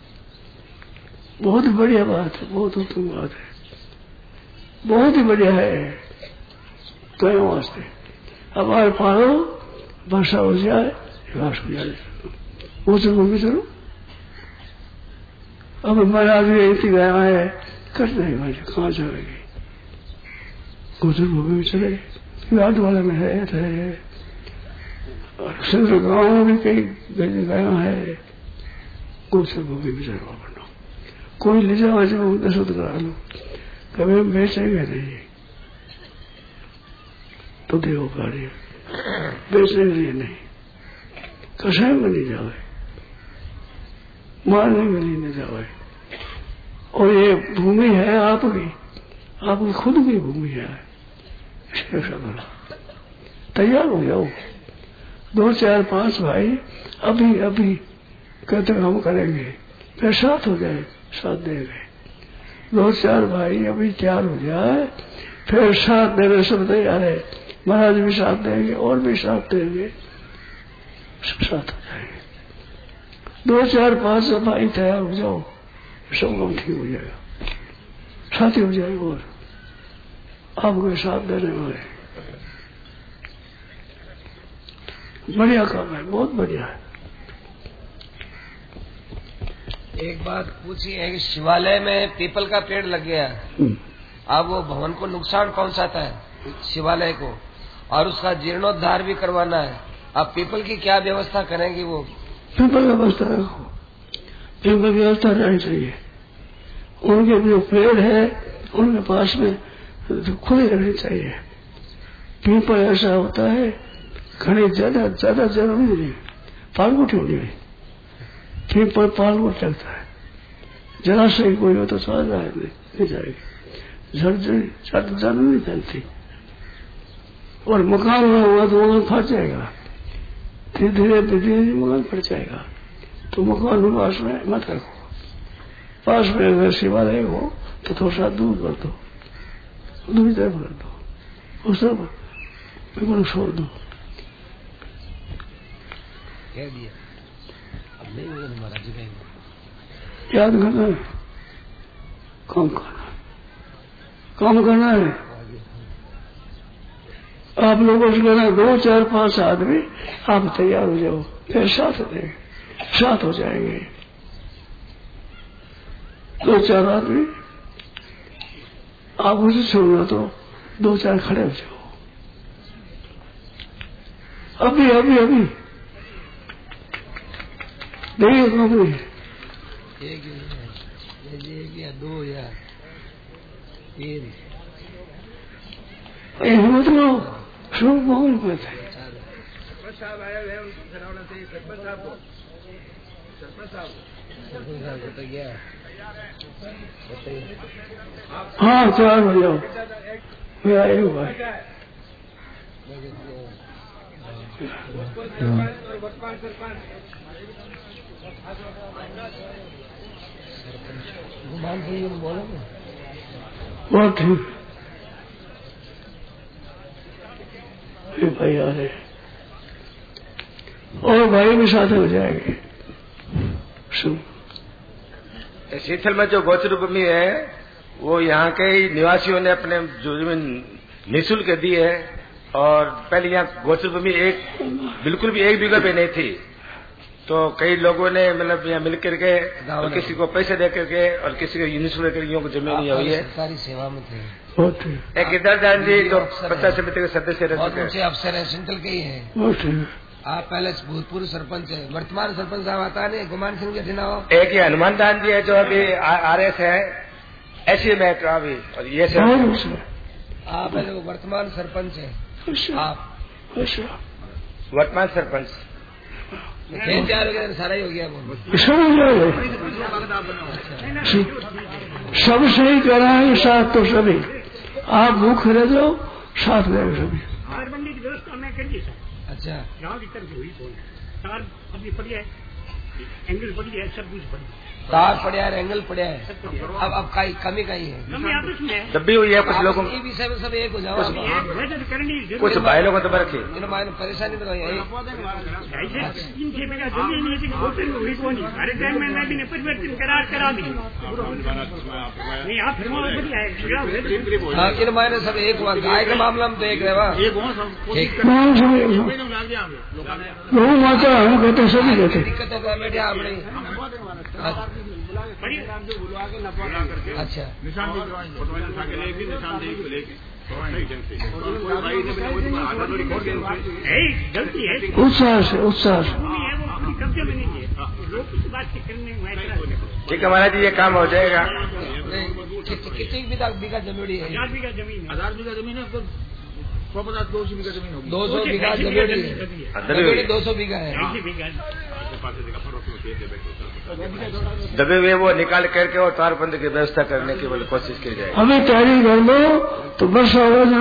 बहुत बढ़िया बात है, बहुत उत्तम बात है, बहुत ही बढ़िया है। तो वास्ते अब आए पालो, वर्षा हो जाए, घास हो जाए, वो चलो भी चलो। अब महाराज इतनी गया है, करते हैं भाई, कहाँ जाएगी, गोचर भूमि में चले, याद वाले में है, है। और सिंध गाँव में भी कई गया है, गोचर भूमि में चलो बनो, कोई ले जाओ ऐसे दशरथ करा लो, कभी हम बेचेंगे नहीं तो देव कार्य, बेचने के लिए नहीं, कसाय में नहीं जावे, मारने के लिए नहीं जावे। और ये भूमि है आपकी, आपकी खुद की भूमि है, इसकी रक्षा करो, तैयार हो जाओ। दो चार पांच भाई अभी अभी कहते हम करेंगे, फिर साथ हो जाए, साथ देंगे। दो चार भाई अभी तैयार हो जाए, फिर साथ देने सब तैयार है, महाराज भी साथ देंगे और भी साथ देंगे, सब साथ हो जाएंगे। दो चार पांच भाई तैयार हो जाओ, सब काम ठीक हो जाएगा, साथी हो जाएगा। और आपके साथ देने वाले बढ़िया काम है, बहुत बढ़िया है। एक बात पूछी है कि शिवालय में पीपल का पेड़ लग गया, अब वो भवन को नुकसान पहुंचाता है शिवालय को, और उसका जीर्णोद्धार भी करवाना है। अब पीपल की क्या व्यवस्था करेंगी? वो पीपल व्यवस्था रखो, पीपल व्यवस्था रहनी चाहिए। उनके जो पेड़ है उनके पास में खुली रहनी चाहिए। पीपल ऐसा होता है, घने ज्यादा ज्यादा जरूरी नहीं, पालगुट होनी है, पीपल पालगुट चलता है, जरा से कोई हो तो चला जाए, नहीं जाएगी, ज्यादा ज्यादा नहीं चलती। और मकान में हुआ तो मकान फट जाएगा, धीरे धीरे धीरे मकान फट जाएगा। तो मकान में पास में मत रखो, पास में अगर शिवालय हो तो थोड़ा सा दूर कर दो, दूसरी तरफ कर दो, उस तरफ बिल्कुल छोड़ दो। कह दिया, अब नहीं होगा महाराज जी कहेंगे। याद करना है, काम करना है, काम करना है। आप लोगों से कहना दो चार पांच आदमी आप तैयार हो जाओ, फिर साथ देंगे, साथ हो जाएंगे। दो चार आदमी आप उसे छोड़ना तो दो चार खड़े हो जाओ, अभी अभी अभी नहीं अभी एक एक या दो या तीन हिम्मत लो, शुभ बहुत बात है। हाँ चार हो जाओ, मेरा एक भाई बहुत ठीक है भाई आ रहे और भाई भी साथ हो जाएंगे। शीतल में जो गोचर भूमि है वो यहाँ के ही निवासियों ने अपने जो जमीन निःशुल्क दी है और पहले यहाँ गोचर भूमि एक बिल्कुल भी एक बीघा पे नहीं थी, तो कई लोगों ने मतलब यहाँ मिल करके और किसी को पैसे दे करके और किसी को निःशुल्क करके जमीन नहीं हुई है। सरकारी सेवा में थे। एक इधर जान जी जो पंचायत समिति के सदस्य रह बहुत चुके ऊंचे अफसर है, सेंट्रल के ही है। आप पहले भूतपूर्व सरपंच है, वर्तमान सरपंच साहब आता नहीं गुमान सिंह जी ना हो। एक ये हनुमान दान जी है जो अभी आर एस है ऐसी में अभी और ये सब आप पहले वो वर्तमान सरपंच है। आप वर्तमान सरपंच खेल तैयार हो गया सारा ही हो गया वो सब सही करा है साथ तो सभी आप भूख रह जाओ साथ रहे सभी। की व्यवस्था मैं कर दी सर। अच्छा गाँव की तरफ हुई फोन तार अभी पड़ी है, एंगल पड़ी है, सब कुछ पड़ी है, तार पड़ा है, एंगल पड़ा है। अब अब काई कमी कहीं है, कमी आपस में जब भी हुई है। कुछ लोगों ये विषय में सब एक हो जाओ। कुछ भाई लोगों तो रखी इन परेशानी तो कहीं तीन छह बीघा जमीन नहीं थी, होटल हुई कौन हर टाइम में भी परिवर्तन करार करा दी नहीं। आप फिर बढ़िया है। हाँ इन मायने सब एक हुआ, गाय के मामला में तो एक रहा। गौ माता हम कहते सभी कहते दिक्कत है बेटे आपने। अच्छा निशान गलती है, उत्साह से उत्साह से कब्जे में नहीं है बात करने। ठीक है महाराज जी ये काम हो जाएगा। कितनी बीघा जमीन है? हजार बीघा जमीन है। हजार बीघा जमीन है, सौ पचास दो सौ बीघा जमीन होगी। दो सौ बीघा जमीन दो सौ बीघा है। दबे हुए वो निकाल करके और तारबंद की व्यवस्था करने की बोले कोशिश की जाए। अभी तैयारी कर लो तो बस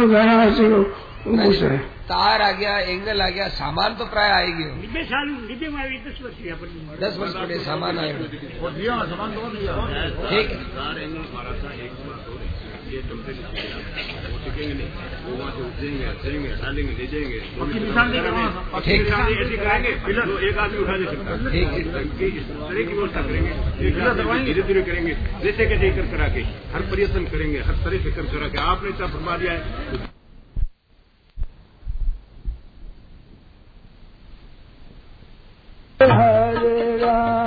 गाना तार आ गया, एंगल आ गया, सामान तो प्राय आएगी। निब्बे साल निब्बे में अभी दस वर्ष दस वर्ष पड़े सामान आएगा। ठीक ये चलते वो टिकेंगे नहीं, वो वहाँ से उठेंगे चलेंगे डालेंगे ले जाएंगे ऐसे कराएंगे तो एक आदमी उठा दे सकता है। इस तरह की व्यवस्था करेंगे, धीरे धीरे करेंगे, जैसे कैसे कर करा के हर प्रयत्न करेंगे, हर तरह से कर करा के आपने इतना फरमा दिया है। हरे राम